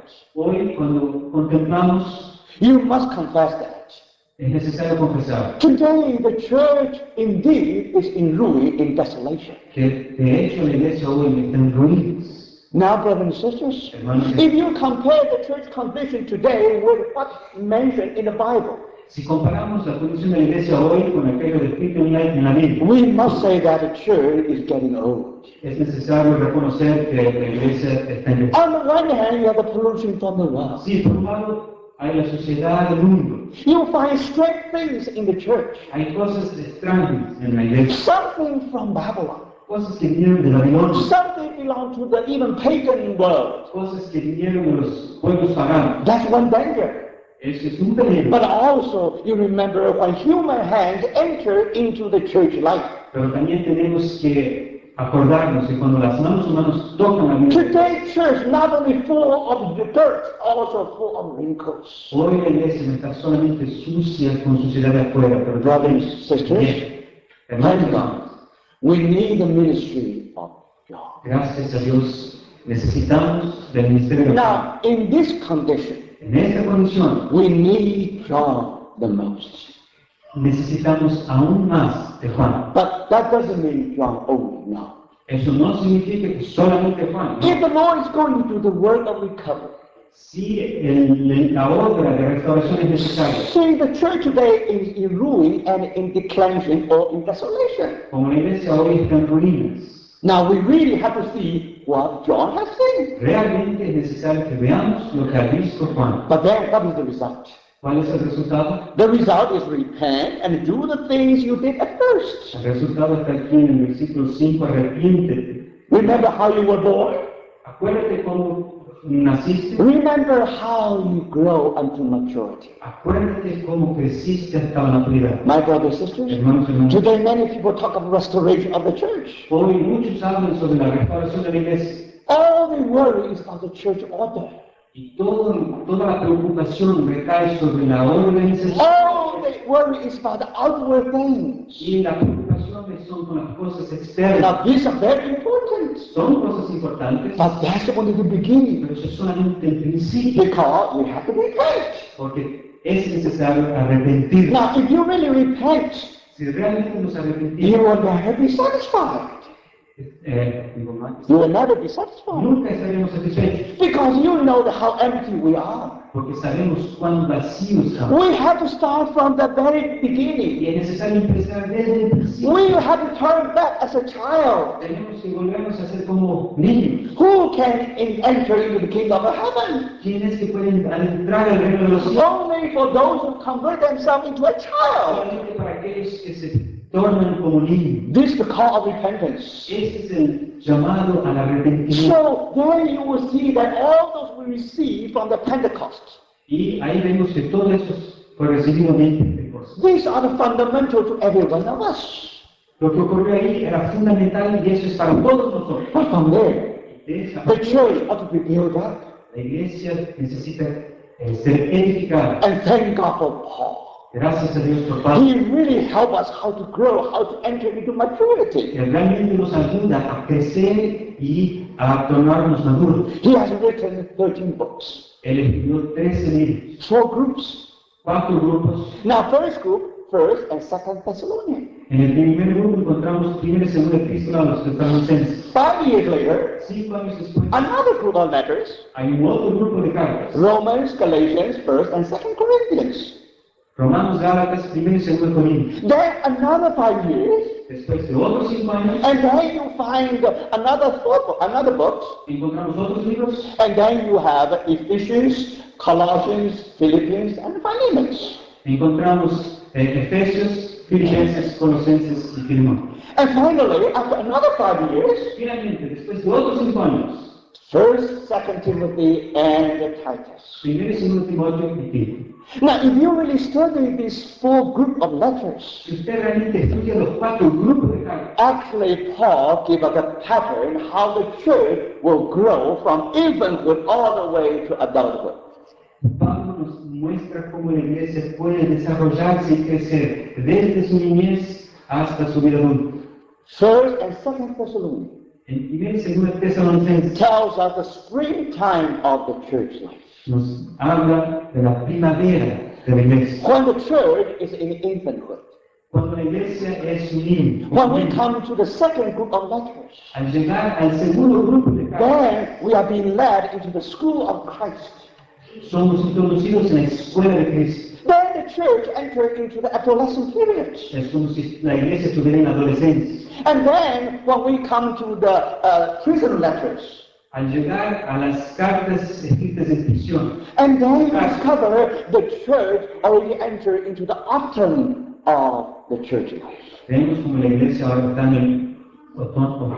Hoy, cuando contemplamos, You must confess that. es necesario confesar Today, the church indeed is in ruin, in desolation. que de hecho la iglesia hoy está en ruinas. Now, brothers and sisters, if you compare the church condition today with what's mentioned in the Bible, Si comparamos la condición de la iglesia hoy con aquello descrito en la, en la Biblia, we must say that the church is getting old. es necesario reconocer que la iglesia está en On the one hand, you have the pollution from the world. Sí, por un lado, hay la sociedad del mundo. You find strange things in the church. Hay cosas extrañas en la iglesia, Something from Babylon. cosas que vinieron de Babilonia, Something belongs to the even pagan world. cosas que vinieron de los pueblos paganos. That's one danger. Eso es un peligro. But also, you remember when human hands enter into the church life. Pero también tenemos que acordarnos que cuando las manos humanas tocan la vida, Today's church not only full of the dirt, also full of wrinkles. hoy la iglesia no está solamente sucia con suciedad de afuera, pero Brothers, también sisters, bien. Hermanos, thank God. We need the ministry of God. gracias a Dios necesitamos del ministerio de Dios. Now, in this condition, En esta condición we need John the most. necesitamos aún más de Juan. But that doesn't mean John only, no. Eso no significa que solamente Juan. If No. the Lord is going to do the work of recovery, Si el- la obra de restauración es necesaria, see, the church today is in ruin and in declension or in desolation. como la iglesia hoy está en ruinas, Now, we really have to see what John has seen. realmente es necesario que veamos lo que ha visto Juan. But then, what is the result? ¿Cuál es el resultado? The result is repent and do the things you did at first. El resultado está aquí en el versículo cinco, arrepiéntete. Remember how you were born? Acuérdate cómo naciste, Remember how you grow unto maturity. acuérdate cómo creciste hasta la maturidad. My brothers and sisters, Hermanos y hermanas, today many people talk of restoration of the church. hoy muchos hablan sobre la restauración de la iglesia All they worry is about the church order. y todo, toda la preocupación recae sobre la organización All they worry is about the outward things. y las preocupaciones son con las cosas externas. Now, these are very important, Son cosas importantes, but that's only the beginning, pero eso es solamente el principio, because we have to repent. porque es necesario arrepentirnos. Now, if you really repent, Si realmente nos you arrepentimos, will never be satisfied. eh, digo más, You will never be satisfied, nunca estaremos satisfechos, because you know how empty we are. porque sabemos cuán vacíos estamos. We have to start from the very Y beginning. es necesario empezar desde el principio. We have to turn back as a child. Tenemos que volvernos a ser como niños. Who can in- enter into the kingdom of heaven? ¿Quiénes que pueden entrar al reino de los cielos? Only for those who convert themselves into a child. Solamente para aquellos que se tornan como niños. This is the call of repentance. Ese es el llamado al arrepentimiento. So there you will see that all those we receive from the Pentecost, Y ahí vemos que todo eso fue recibido en Pentecostés. these are the fundamental to every one of us. Lo que ocurrió ahí era fundamental y eso es para todos nosotros. But from there, De esa the church ought to be built up. La iglesia necesita eh, ser edificada. And thank God for Paul. Gracias a Dios por Pablo, He really helped us how to grow, how to enter into maturity. que realmente nos ayuda a crecer y a tornarnos maduros. He has written thirteen books, Él escribió trece libros, four groups. cuatro grupos. Now, first group, first and second Thessalonians. En el primer grupo encontramos primera y segunda epístola a los tesalonicenses. Five years later, Cinco años después, another group of letters, hay un otro grupo de cartas. Romans, Galatians, first and second Corinthians. Romanos, Gálatas, primero y segundo Corintios. Then another five years, Después de otros cinco años, and then you find another four, another books, encontramos otros libros. and then you have Ephesians, Colossians, Philippians, and Philemon. Encontramos eh, Efesios, Filipenses, Colosenses y Filemón. And finally, after another five years, Finalmente, después de otros cinco años, First, Second Timothy, and Titus. primero y segundo Timoteo y Tito. Now, if you really study this full group of letters, Si usted realmente estudia los cuatro grupos de cartas, actually Paul gave us a pattern how the church will grow from infanthood all the way to adulthood. Pablo nos muestra cómo la iglesia puede desarrollarse y crecer desde su niñez hasta su vida adulta. First and Second Thessalonians. En primera y segunda Tesalonicenses tells us the springtime of the church life. nos habla de la primavera de la iglesia. When the church is in infanthood. Cuando la iglesia es un niño, When we come to the second group of letters, al llegar al segundo grupo de cartas, then we are being led into the school of Christ. somos introducidos en la escuela de Cristo. Then the church enters into the adolescent period. Es como si la iglesia estuviera en la adolescencia. And then when we come to the uh, prison letters, Al llegar a las cartas escritas en prisión, and then we discover the church already entered into the autumn of the church life. vemos como la iglesia ahora está en el otoño.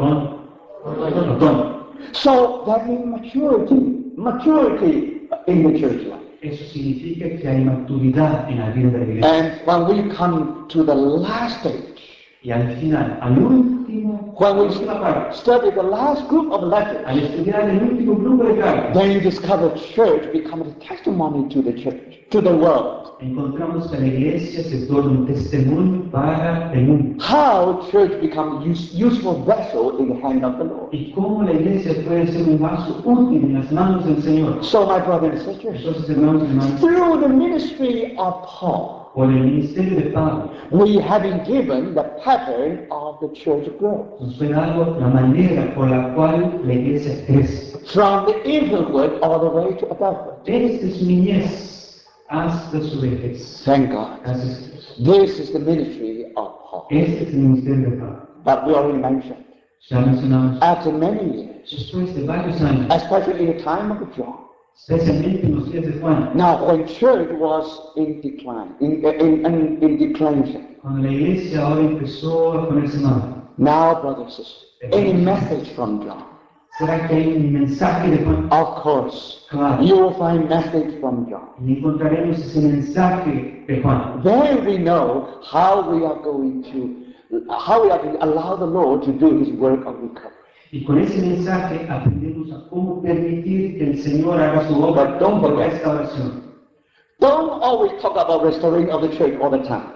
otoño, otoño. So that means maturity, maturity in the church life. Eso significa que hay maturidad en la vida de la iglesia. And when we come to the last stage, Y al final, al último, when a la we última parte, study the last group of al letters, estudiar el último grupo de cartas, then you discover church becomes a testimony to the church, to the world. encontramos que la iglesia se torna un testimonio para el mundo. How church becomes use, useful vessel in the hand of the Lord. Y cómo la iglesia puede ser un vaso útil en las manos del Señor. So my brothers and sisters, Entonces, hermanos y hermanas, through the ministry of Paul, por el ministerio de Pablo, we have been given the pattern of the church growth. nos fue dado la manera por la cual la iglesia crece. From the infanthood all the way to adulthood. Desde su niñez hasta su vejez. Thank God. Gracias a Dios. This is the ministry of Paul. Este es el ministerio de Pablo. But we already mentioned, Ya mencionamos, after many years, después de varios años, especially in the time of John, especialmente en los días de Juan, now when church was in decline, in, in, in, in declension, cuando la iglesia ahora empezó a ponerse mal, now brothers and sisters, any message from John? ¿será que hay un mensaje de Juan? Of course, Claro. you will find message from John. Y encontraremos ese mensaje de Juan. Then we know how we are going to, how we are going to allow the Lord to do His work of recovery. Y con ese mensaje aprendemos a cómo permitir que el Señor haga su obra But don't de forget. restauración. Don't always talk about restoring of the church all the time.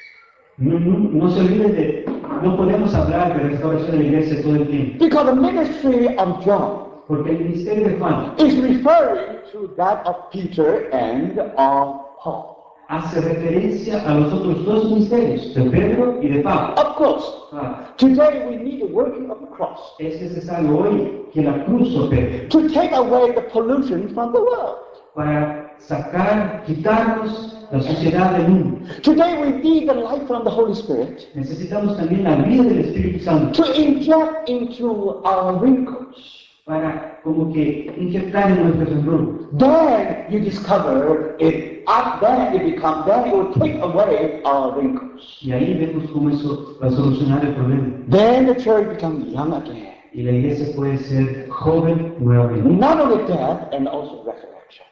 No, no, no se olviden de, no podemos hablar de restauración de la iglesia todo el tiempo, Because the ministry of John porque el ministerio de Juan is referring to that of Peter and of Paul. hace referencia a los otros dos ministerios, de Pedro y de Pablo. Of course, Claro, today we need the working of the cross es necesario hoy que la cruz opere to take away the pollution from the world. para sacar, quitarnos la suciedad del mundo. Today we need the light from the Holy Spirit Necesitamos también la vida del Espíritu Santo to inject into our wrinkles. para como que inyectar en nuestros hembrunos. Then you discover it, up then it becomes, then it will take away our wrinkles. Y ahí vemos cómo eso va a solucionar el problema. Then the church becomes young again. Y la iglesia puede ser joven nuevamente. Not only death and also resurrection.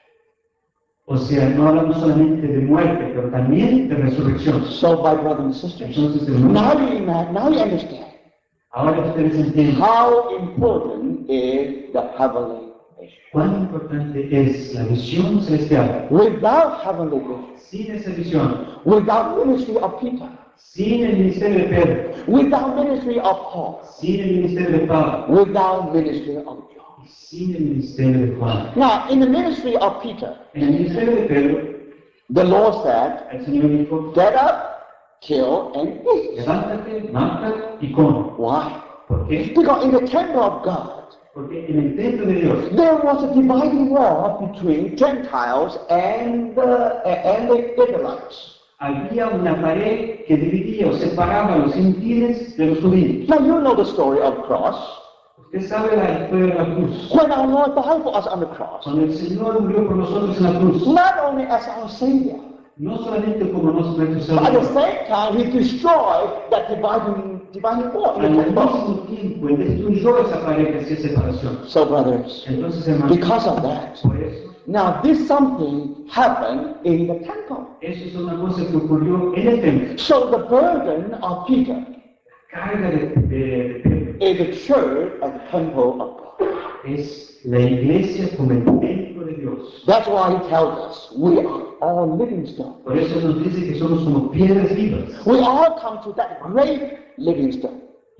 O sea, no hablamos solamente de muerte, pero también de resurrección. So my brothers and sisters, Entonces, hermanos, now you imagine, now you understand ahora ustedes entienden how important is the heavenly vision. cuán importante es la visión celestial. Without heavenly vision, Sin esa visión, without ministry of Peter, sin el ministerio de Pedro, without ministry of Paul, sin el ministerio de Pablo, without ministry of John. y sin el ministerio de Juan. Now, in the ministry of Peter, En el ministerio de Pedro, the Lord said, el Señor dijo, get up, kill, and eat. levántate, mata y come. Why? ¿Por qué? Because in the temple of God, Porque en el templo de Dios there was a dividing wall between Gentiles and the, and the Israelites. había una pared que dividía o separaba a los gentiles de los judíos. Now, you know the story of the cross. Usted sabe la historia de la cruz. When our Lord died for us on the cross, Cuando el Señor murió por nosotros en la cruz, not only as our Savior, no solamente como nuestro but at the Salvador, same time, He destroyed that dividing, dividing wall in al the temple. mismo tiempo Él destruyó esa pared que hacía separación. So, brothers, Entonces, hermanos, because of that, por eso, now this something happened in the temple. eso es una cosa que ocurrió en el templo. So the burden of Peter Carga de, de, de Pedro is the church and temple of God. es la iglesia como el templo de Dios. That's why He tells us we are all living stones. Por eso nos dice que somos como piedras vivas. We all come to that great living stone.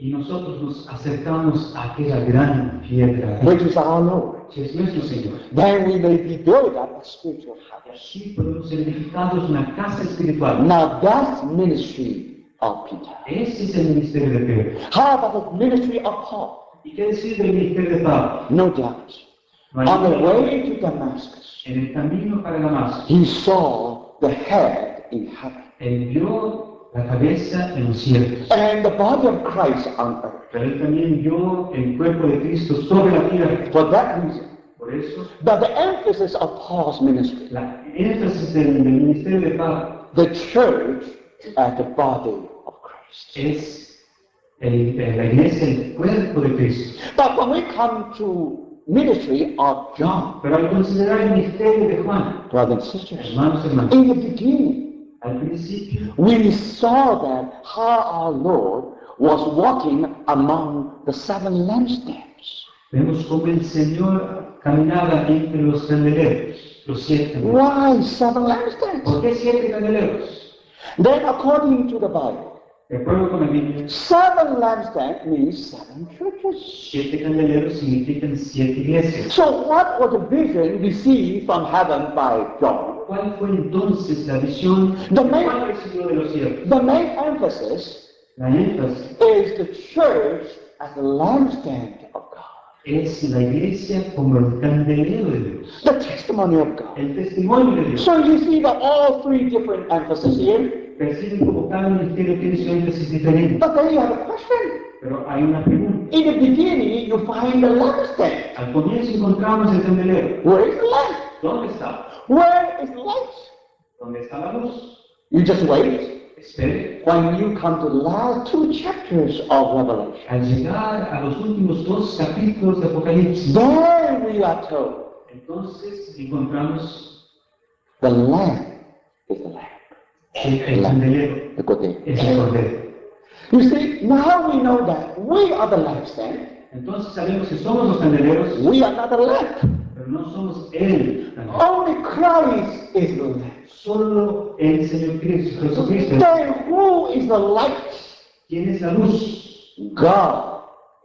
Y nosotros nos acercamos a aquella gran piedra, which is our Lord. que es nuestro Señor. Then we may be built up a spiritual Y house. así podemos ser edificados una casa espiritual. Now that's ministry of Peter. Ese es el ministerio de Pedro. How about the ministry of Paul? ¿Y qué decir del ministerio de Pablo? No doubt. No hay On the duda. way to Damascus, En el camino para Damasco, he saw the head in heaven él vio la cabeza en los cielos. and the body of Christ on earth. Pero él también vio el cuerpo de Cristo sobre la tierra. For that reason, Por eso, but the emphasis of Paul's ministry, la énfasis del, del ministerio de Pablo the church as the body of Christ. es el, eh, la iglesia, el cuerpo de Cristo. But when we come to ministry of John, Pero al considerar el ministerio de Juan, brothers and sisters, hermanos, hermanos, in the beginning, al principio we saw that how our Lord was walking among the seven lampstands. vemos cómo el Señor caminaba entre los candeleros, los siete candeleros. Why seven ¿Por lampstands? qué siete candeleros? Then according to the Bible, De acuerdo con la Biblia, seven lampstands means seven churches. siete candeleros significan siete iglesias. So what was the vision received from heaven by John? ¿Cuál fue entonces la visión que The main- Juan recibió de los cielos? The main emphasis La énfasis is the church as the lampstand of God, es la iglesia como el candelero de Dios, the testimony of God. el testimonio de Dios. So you see that all three different emphases here. Perciben como cada ministerio tiene su énfasis diferente. But then you have a question. Pero hay una pregunta. In the beginning, you find the lampstand. Al comienzo encontramos el candelero. Where is the lamp? ¿Dónde está? Where is the light? ¿Dónde está la luz? You just wait. Espere. When you come to the last two chapters of Revelation, Al llegar a los últimos dos capítulos de Apocalipsis, then we are told entonces encontramos the lamp is the lamp. el, el candelero The good thing. es el cordero. You see, now we know that we are the lampstand. Entonces sabemos que somos los candeleros, We are not the lamp. pero no somos el candelero. Only Christ is the lamp. Solo el Señor Cristo, Jesucristo. Then who is the light? ¿Quién es la luz? God.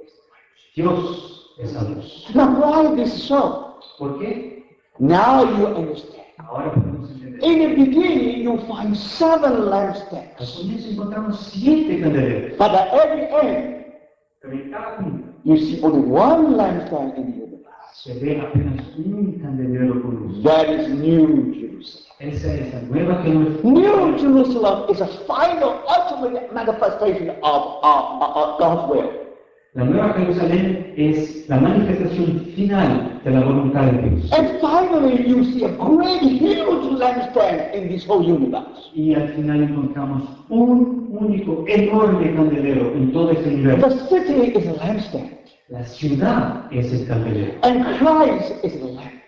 Dios es la luz. Now why this so? ¿Por qué? Now you understand. Ahora podemos entender. In the beginning, you find seven Al lampstands. comienzo encontramos siete candeleros, But at every end, pero en cada uno you see only one lampstand in the universe. se ve apenas un candelero con luz. That is New Jerusalem. Esa es la nueva Jerusalén. New Jerusalem is a final, ultimate manifestation of, of, of, of God's will. La nueva Jerusalén es la manifestación final de la voluntad de Dios. And finally, you see a great, huge lampstand in this whole universe. Y al final encontramos un único, enorme candelero en todo este universo. The city is a lampstand, La ciudad es el candelero. and Christ is the lamp,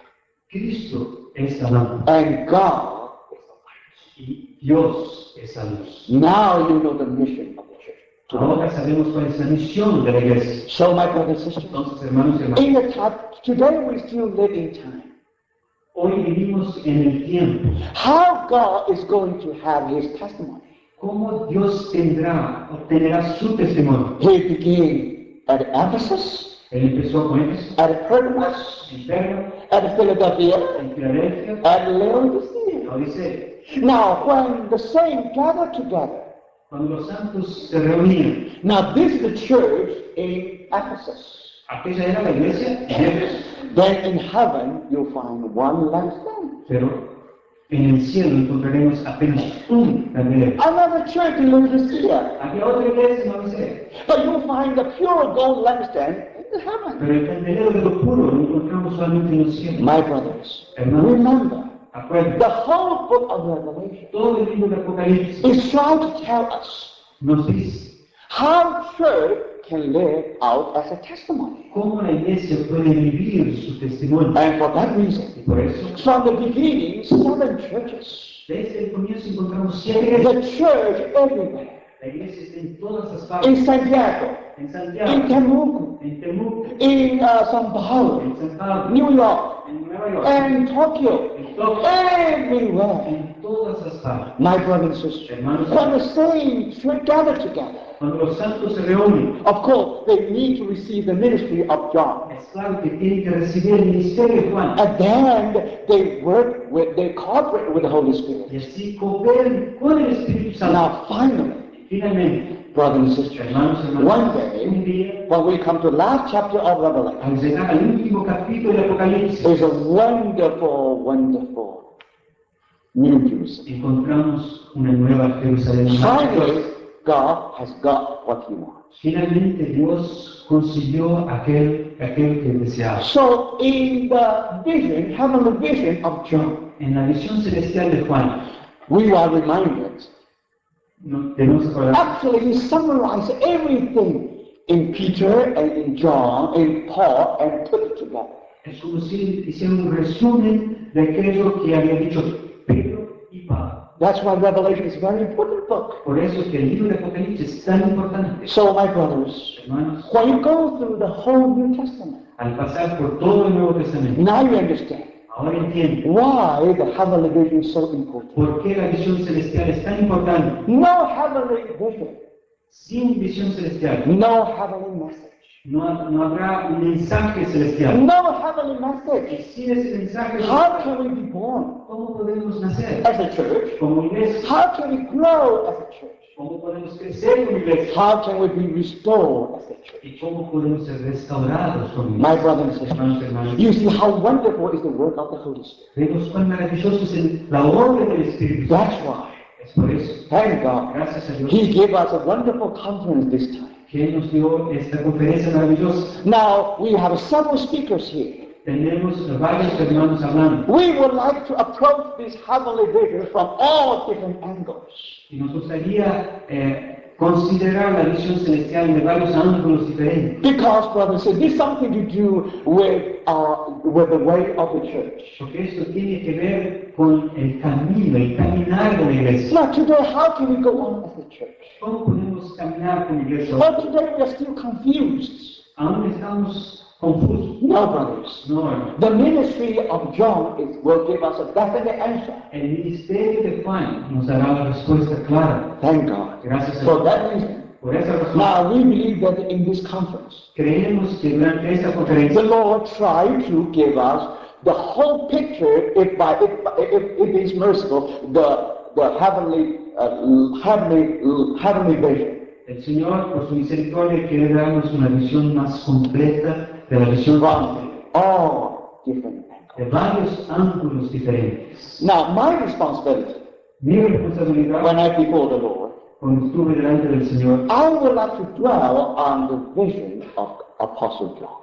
Cristo es la lámpara. and God is the light. Y Dios es la luz. Now you know the mission of the church. Ahora sabemos cuál es la misión de la iglesia. So, my brothers and sisters, Entonces, hermanos y hermanas, in the time, today we still live in time. hoy vivimos en el tiempo. How God is going to have His testimony. ¿Cómo Dios tendrá, obtendrá su testimonio? He began at Ephesus, Él empezó con Éfeso, at Pergamos, en Pérgamo, at Philadelphia, en Filadelfia, at en Laodicea. Odisea. Now, when the saints gather together, Cuando los santos se reunían, now this is the church in Ephesus. aquella era la iglesia en Éfeso. Then in heaven you'll find one lampstand. Pero en el cielo encontraremos apenas un candelero. Another church in Laodicea. Había otra iglesia en Odisea, But you'll find the pure gold lampstand in heaven. pero el candelero de lo puro lo encontramos solamente en los cielos. My brothers, Hermanos, remember, acuérdense, the whole book of Revelation todo el libro de Apocalipsis is trying to tell us nos dice how church can live out as a testimony. cómo la iglesia puede vivir su testimonio. And for that reason, Y por eso, from the beginning, seven churches. desde el comienzo encontramos siete iglesias. The church everywhere. La iglesia está en todas las In partes. Santiago, En in Santiago, Temuco, en Temuco, in uh, Sao Paulo, en San Pablo, New York, en Nueva York, and Tokyo, en Tokio, everywhere. en todas las partes. My brothers and sisters, Hermanos, when the saints should gather together, cuando los santos se reúnen, of course, they need to receive the ministry of John. es claro que tienen que recibir el ministerio de Juan. And then they work with, they cooperate with the Holy Spirit. Y así cooperan con el Espíritu Santo. Now, finally, Finalmente, brothers and sisters, hermanos, hermanos, one un day, día, when we come to the last chapter of Revelation, al llegar al último capítulo del Apocalipsis, is a wonderful, wonderful New Jerusalem. encontramos una nueva Jerusalén. Finally, God has got what he wants. Finalmente Dios consiguió aquel, aquel que deseaba. So, in the vision, heavenly vision of John, En la visión celestial de Juan, we are reminded. no, tenemos que recordar, Actually, he summarized everything in Peter and in John, in Paul, and put it together. es como si hicieran un resumen de aquello que había dicho Pedro y Pablo. That's why Revelation is a very important book. Por eso es que el libro de Apocalipsis es tan importante. So, my brothers, Hermanos, when you go through the whole New Testament, al pasar por todo el Nuevo Testamento, now you understand ahora entiendo why the heavenly vision is so important. por qué la visión celestial es tan importante. No heavenly vision, Sin visión celestial no heavenly message. no, no habrá un mensaje celestial. No heavenly Y message. sin ese mensaje, How can we be born ¿cómo podemos nacer as a church? como iglesia? How can we grow as a church? ¿Cómo podemos crecer como iglesia? How can we be restored as a church? ¿Y cómo podemos ser restaurados como My iglesia? brothers and sisters, Hermanos, hermanos, you see how wonderful is the work of the Holy Spirit. vemos cuán maravilloso es el- la obra del Espíritu Santo. That's why, Es por eso, thank God, gracias a Dios, He gave us a wonderful conference this time. que Él nos dio esta conferencia maravillosa. Now, we have several speakers here. Tenemos varios hermanos hablando We would like to approach this heavenly vision from all different angles. y nos gustaría eh, considerar la visión celestial de varios ángulos diferentes. Because, brothers, it is something to do with, uh, with the way of the church. Porque esto tiene que ver con el camino, el caminar de la iglesia. Now, today, how can we go on as a church? ¿Cómo podemos caminar como iglesia? But today, we are still confused. Aún estamos confusos. No, brothers. No, hermano. The ministry of John is, will give us a definite answer. El ministerio de Juan nos dará la respuesta clara. Thank God. Gracias a For Dios. that reason, Por esa razón, now we believe that in this conference, creemos que durante esta the conferencia Lord tried to give us the whole picture, if by if, if, if He is merciful, the the heavenly uh, heavenly heavenly vision. el Señor, por su misericordia, quiere darnos una visión más completa de la visión From all different de angles. varios ángulos diferentes. Now, my responsibility Mi responsabilidad, when I before the Lord, cuando estuve delante del Señor, I would like to dwell on the vision of Apostle John.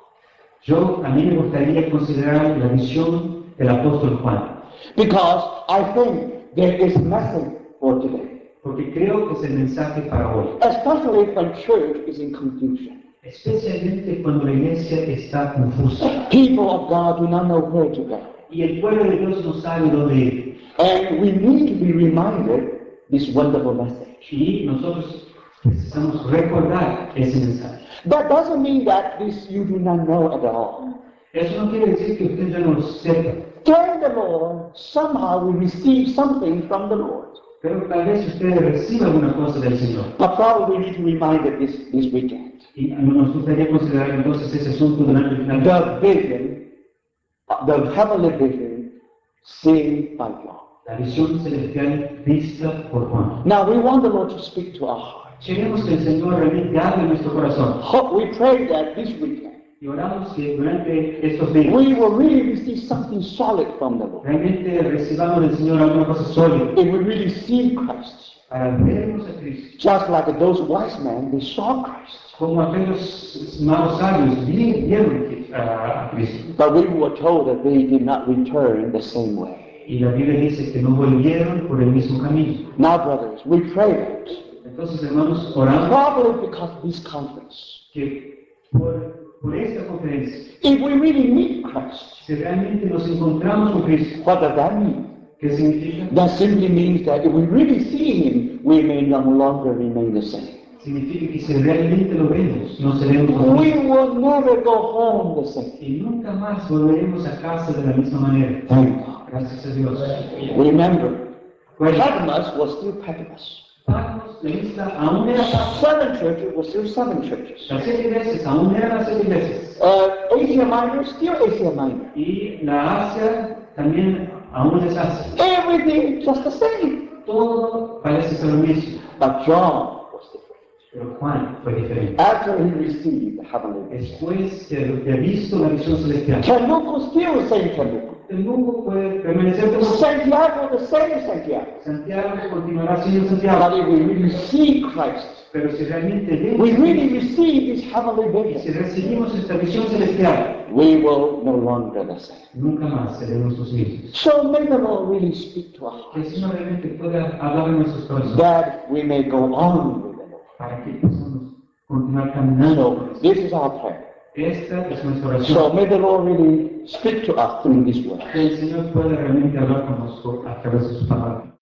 yo a mí me gustaría considerar la visión del apóstol Juan, Because I think there is message for today. porque creo que es el mensaje para hoy, Especially when church is in confusion. especialmente cuando la iglesia está confusa People of God do not know where to go. y el pueblo de Dios no sabe dónde ir. And we need to be reminded this wonderful message. Y nosotros precisamos recordar ese mensaje. That doesn't mean that this you do not know at all. Eso no quiere decir que usted ya no lo sepa, Thank the Lord, somehow we receive something from the Lord. pero tal vez usted reciba alguna cosa del Señor. But probably we need to be reminded this, this weekend. Y nos gustaría considerar entonces ese asunto durante el final. The vision, uh, the heavenly vision, seen by God. La visión celestial vista por Juan. Now we want the Lord to speak to our hearts. Queremos que el Señor realmente hable en nuestro corazón. Hope we pray that this weekend Y oramos que durante estos días we will really receive something solid from the Lord. realmente recibamos del Señor alguna cosa sólida If we really see Christ, para vernos a Cristo. just like those wise men, they saw Christ. Como aquellos magos sabios vi- vieron a Cristo. But we were told that they did not return the same way. Y la Biblia dice que no volvieron por el mismo camino. Now, brothers, we pray that Entonces, hermanos, oramos probably because of this conference, que por, por esta conferencia, if we really meet Christ, si realmente nos encontramos con Cristo, what does that mean? ¿qué significa? That simply means that if we really see Him, we may no longer remain the same. Significa que si realmente lo vemos, no seremos los We mismos. will never go home the same. Y nunca más volveremos a casa de la misma manera. Thank God. Gracias a Dios. Remember, Pues Patmos was still Patmos. Patmos, la isla, aún era Patmos. Seven churches was still seven churches. Las siete iglesias aún eran las siete iglesias. Uh, Asia Minor, still Asia Minor. Y la Asia también aún es Asia. Everything just the same. Todo parece ser lo mismo. But John was different. Pero Juan fue diferente. After he received the heavenly vision. Después de haber visto la visión celestial, Telugu still the same Telugu. el mundo puede permanecer como Santiago the same Santiago. Santiago continuará siendo Santiago. But if we really see Christ, Pero si realmente we vemos really receive this heavenly y si vision, recibimos esta visión celestial, we will no longer the same. nunca más seremos los mismos. So may the Lord really speak to our Que el hearts, Señor realmente pueda hablar en nuestros corazones that we may go on with the Lord. para que podamos continuar caminando con So Él. this is our prayer. Esta es nuestra So oración. may the Lord really speak to us through this word. Que el Señor pueda realmente hablar con nosotros a través de su palabra.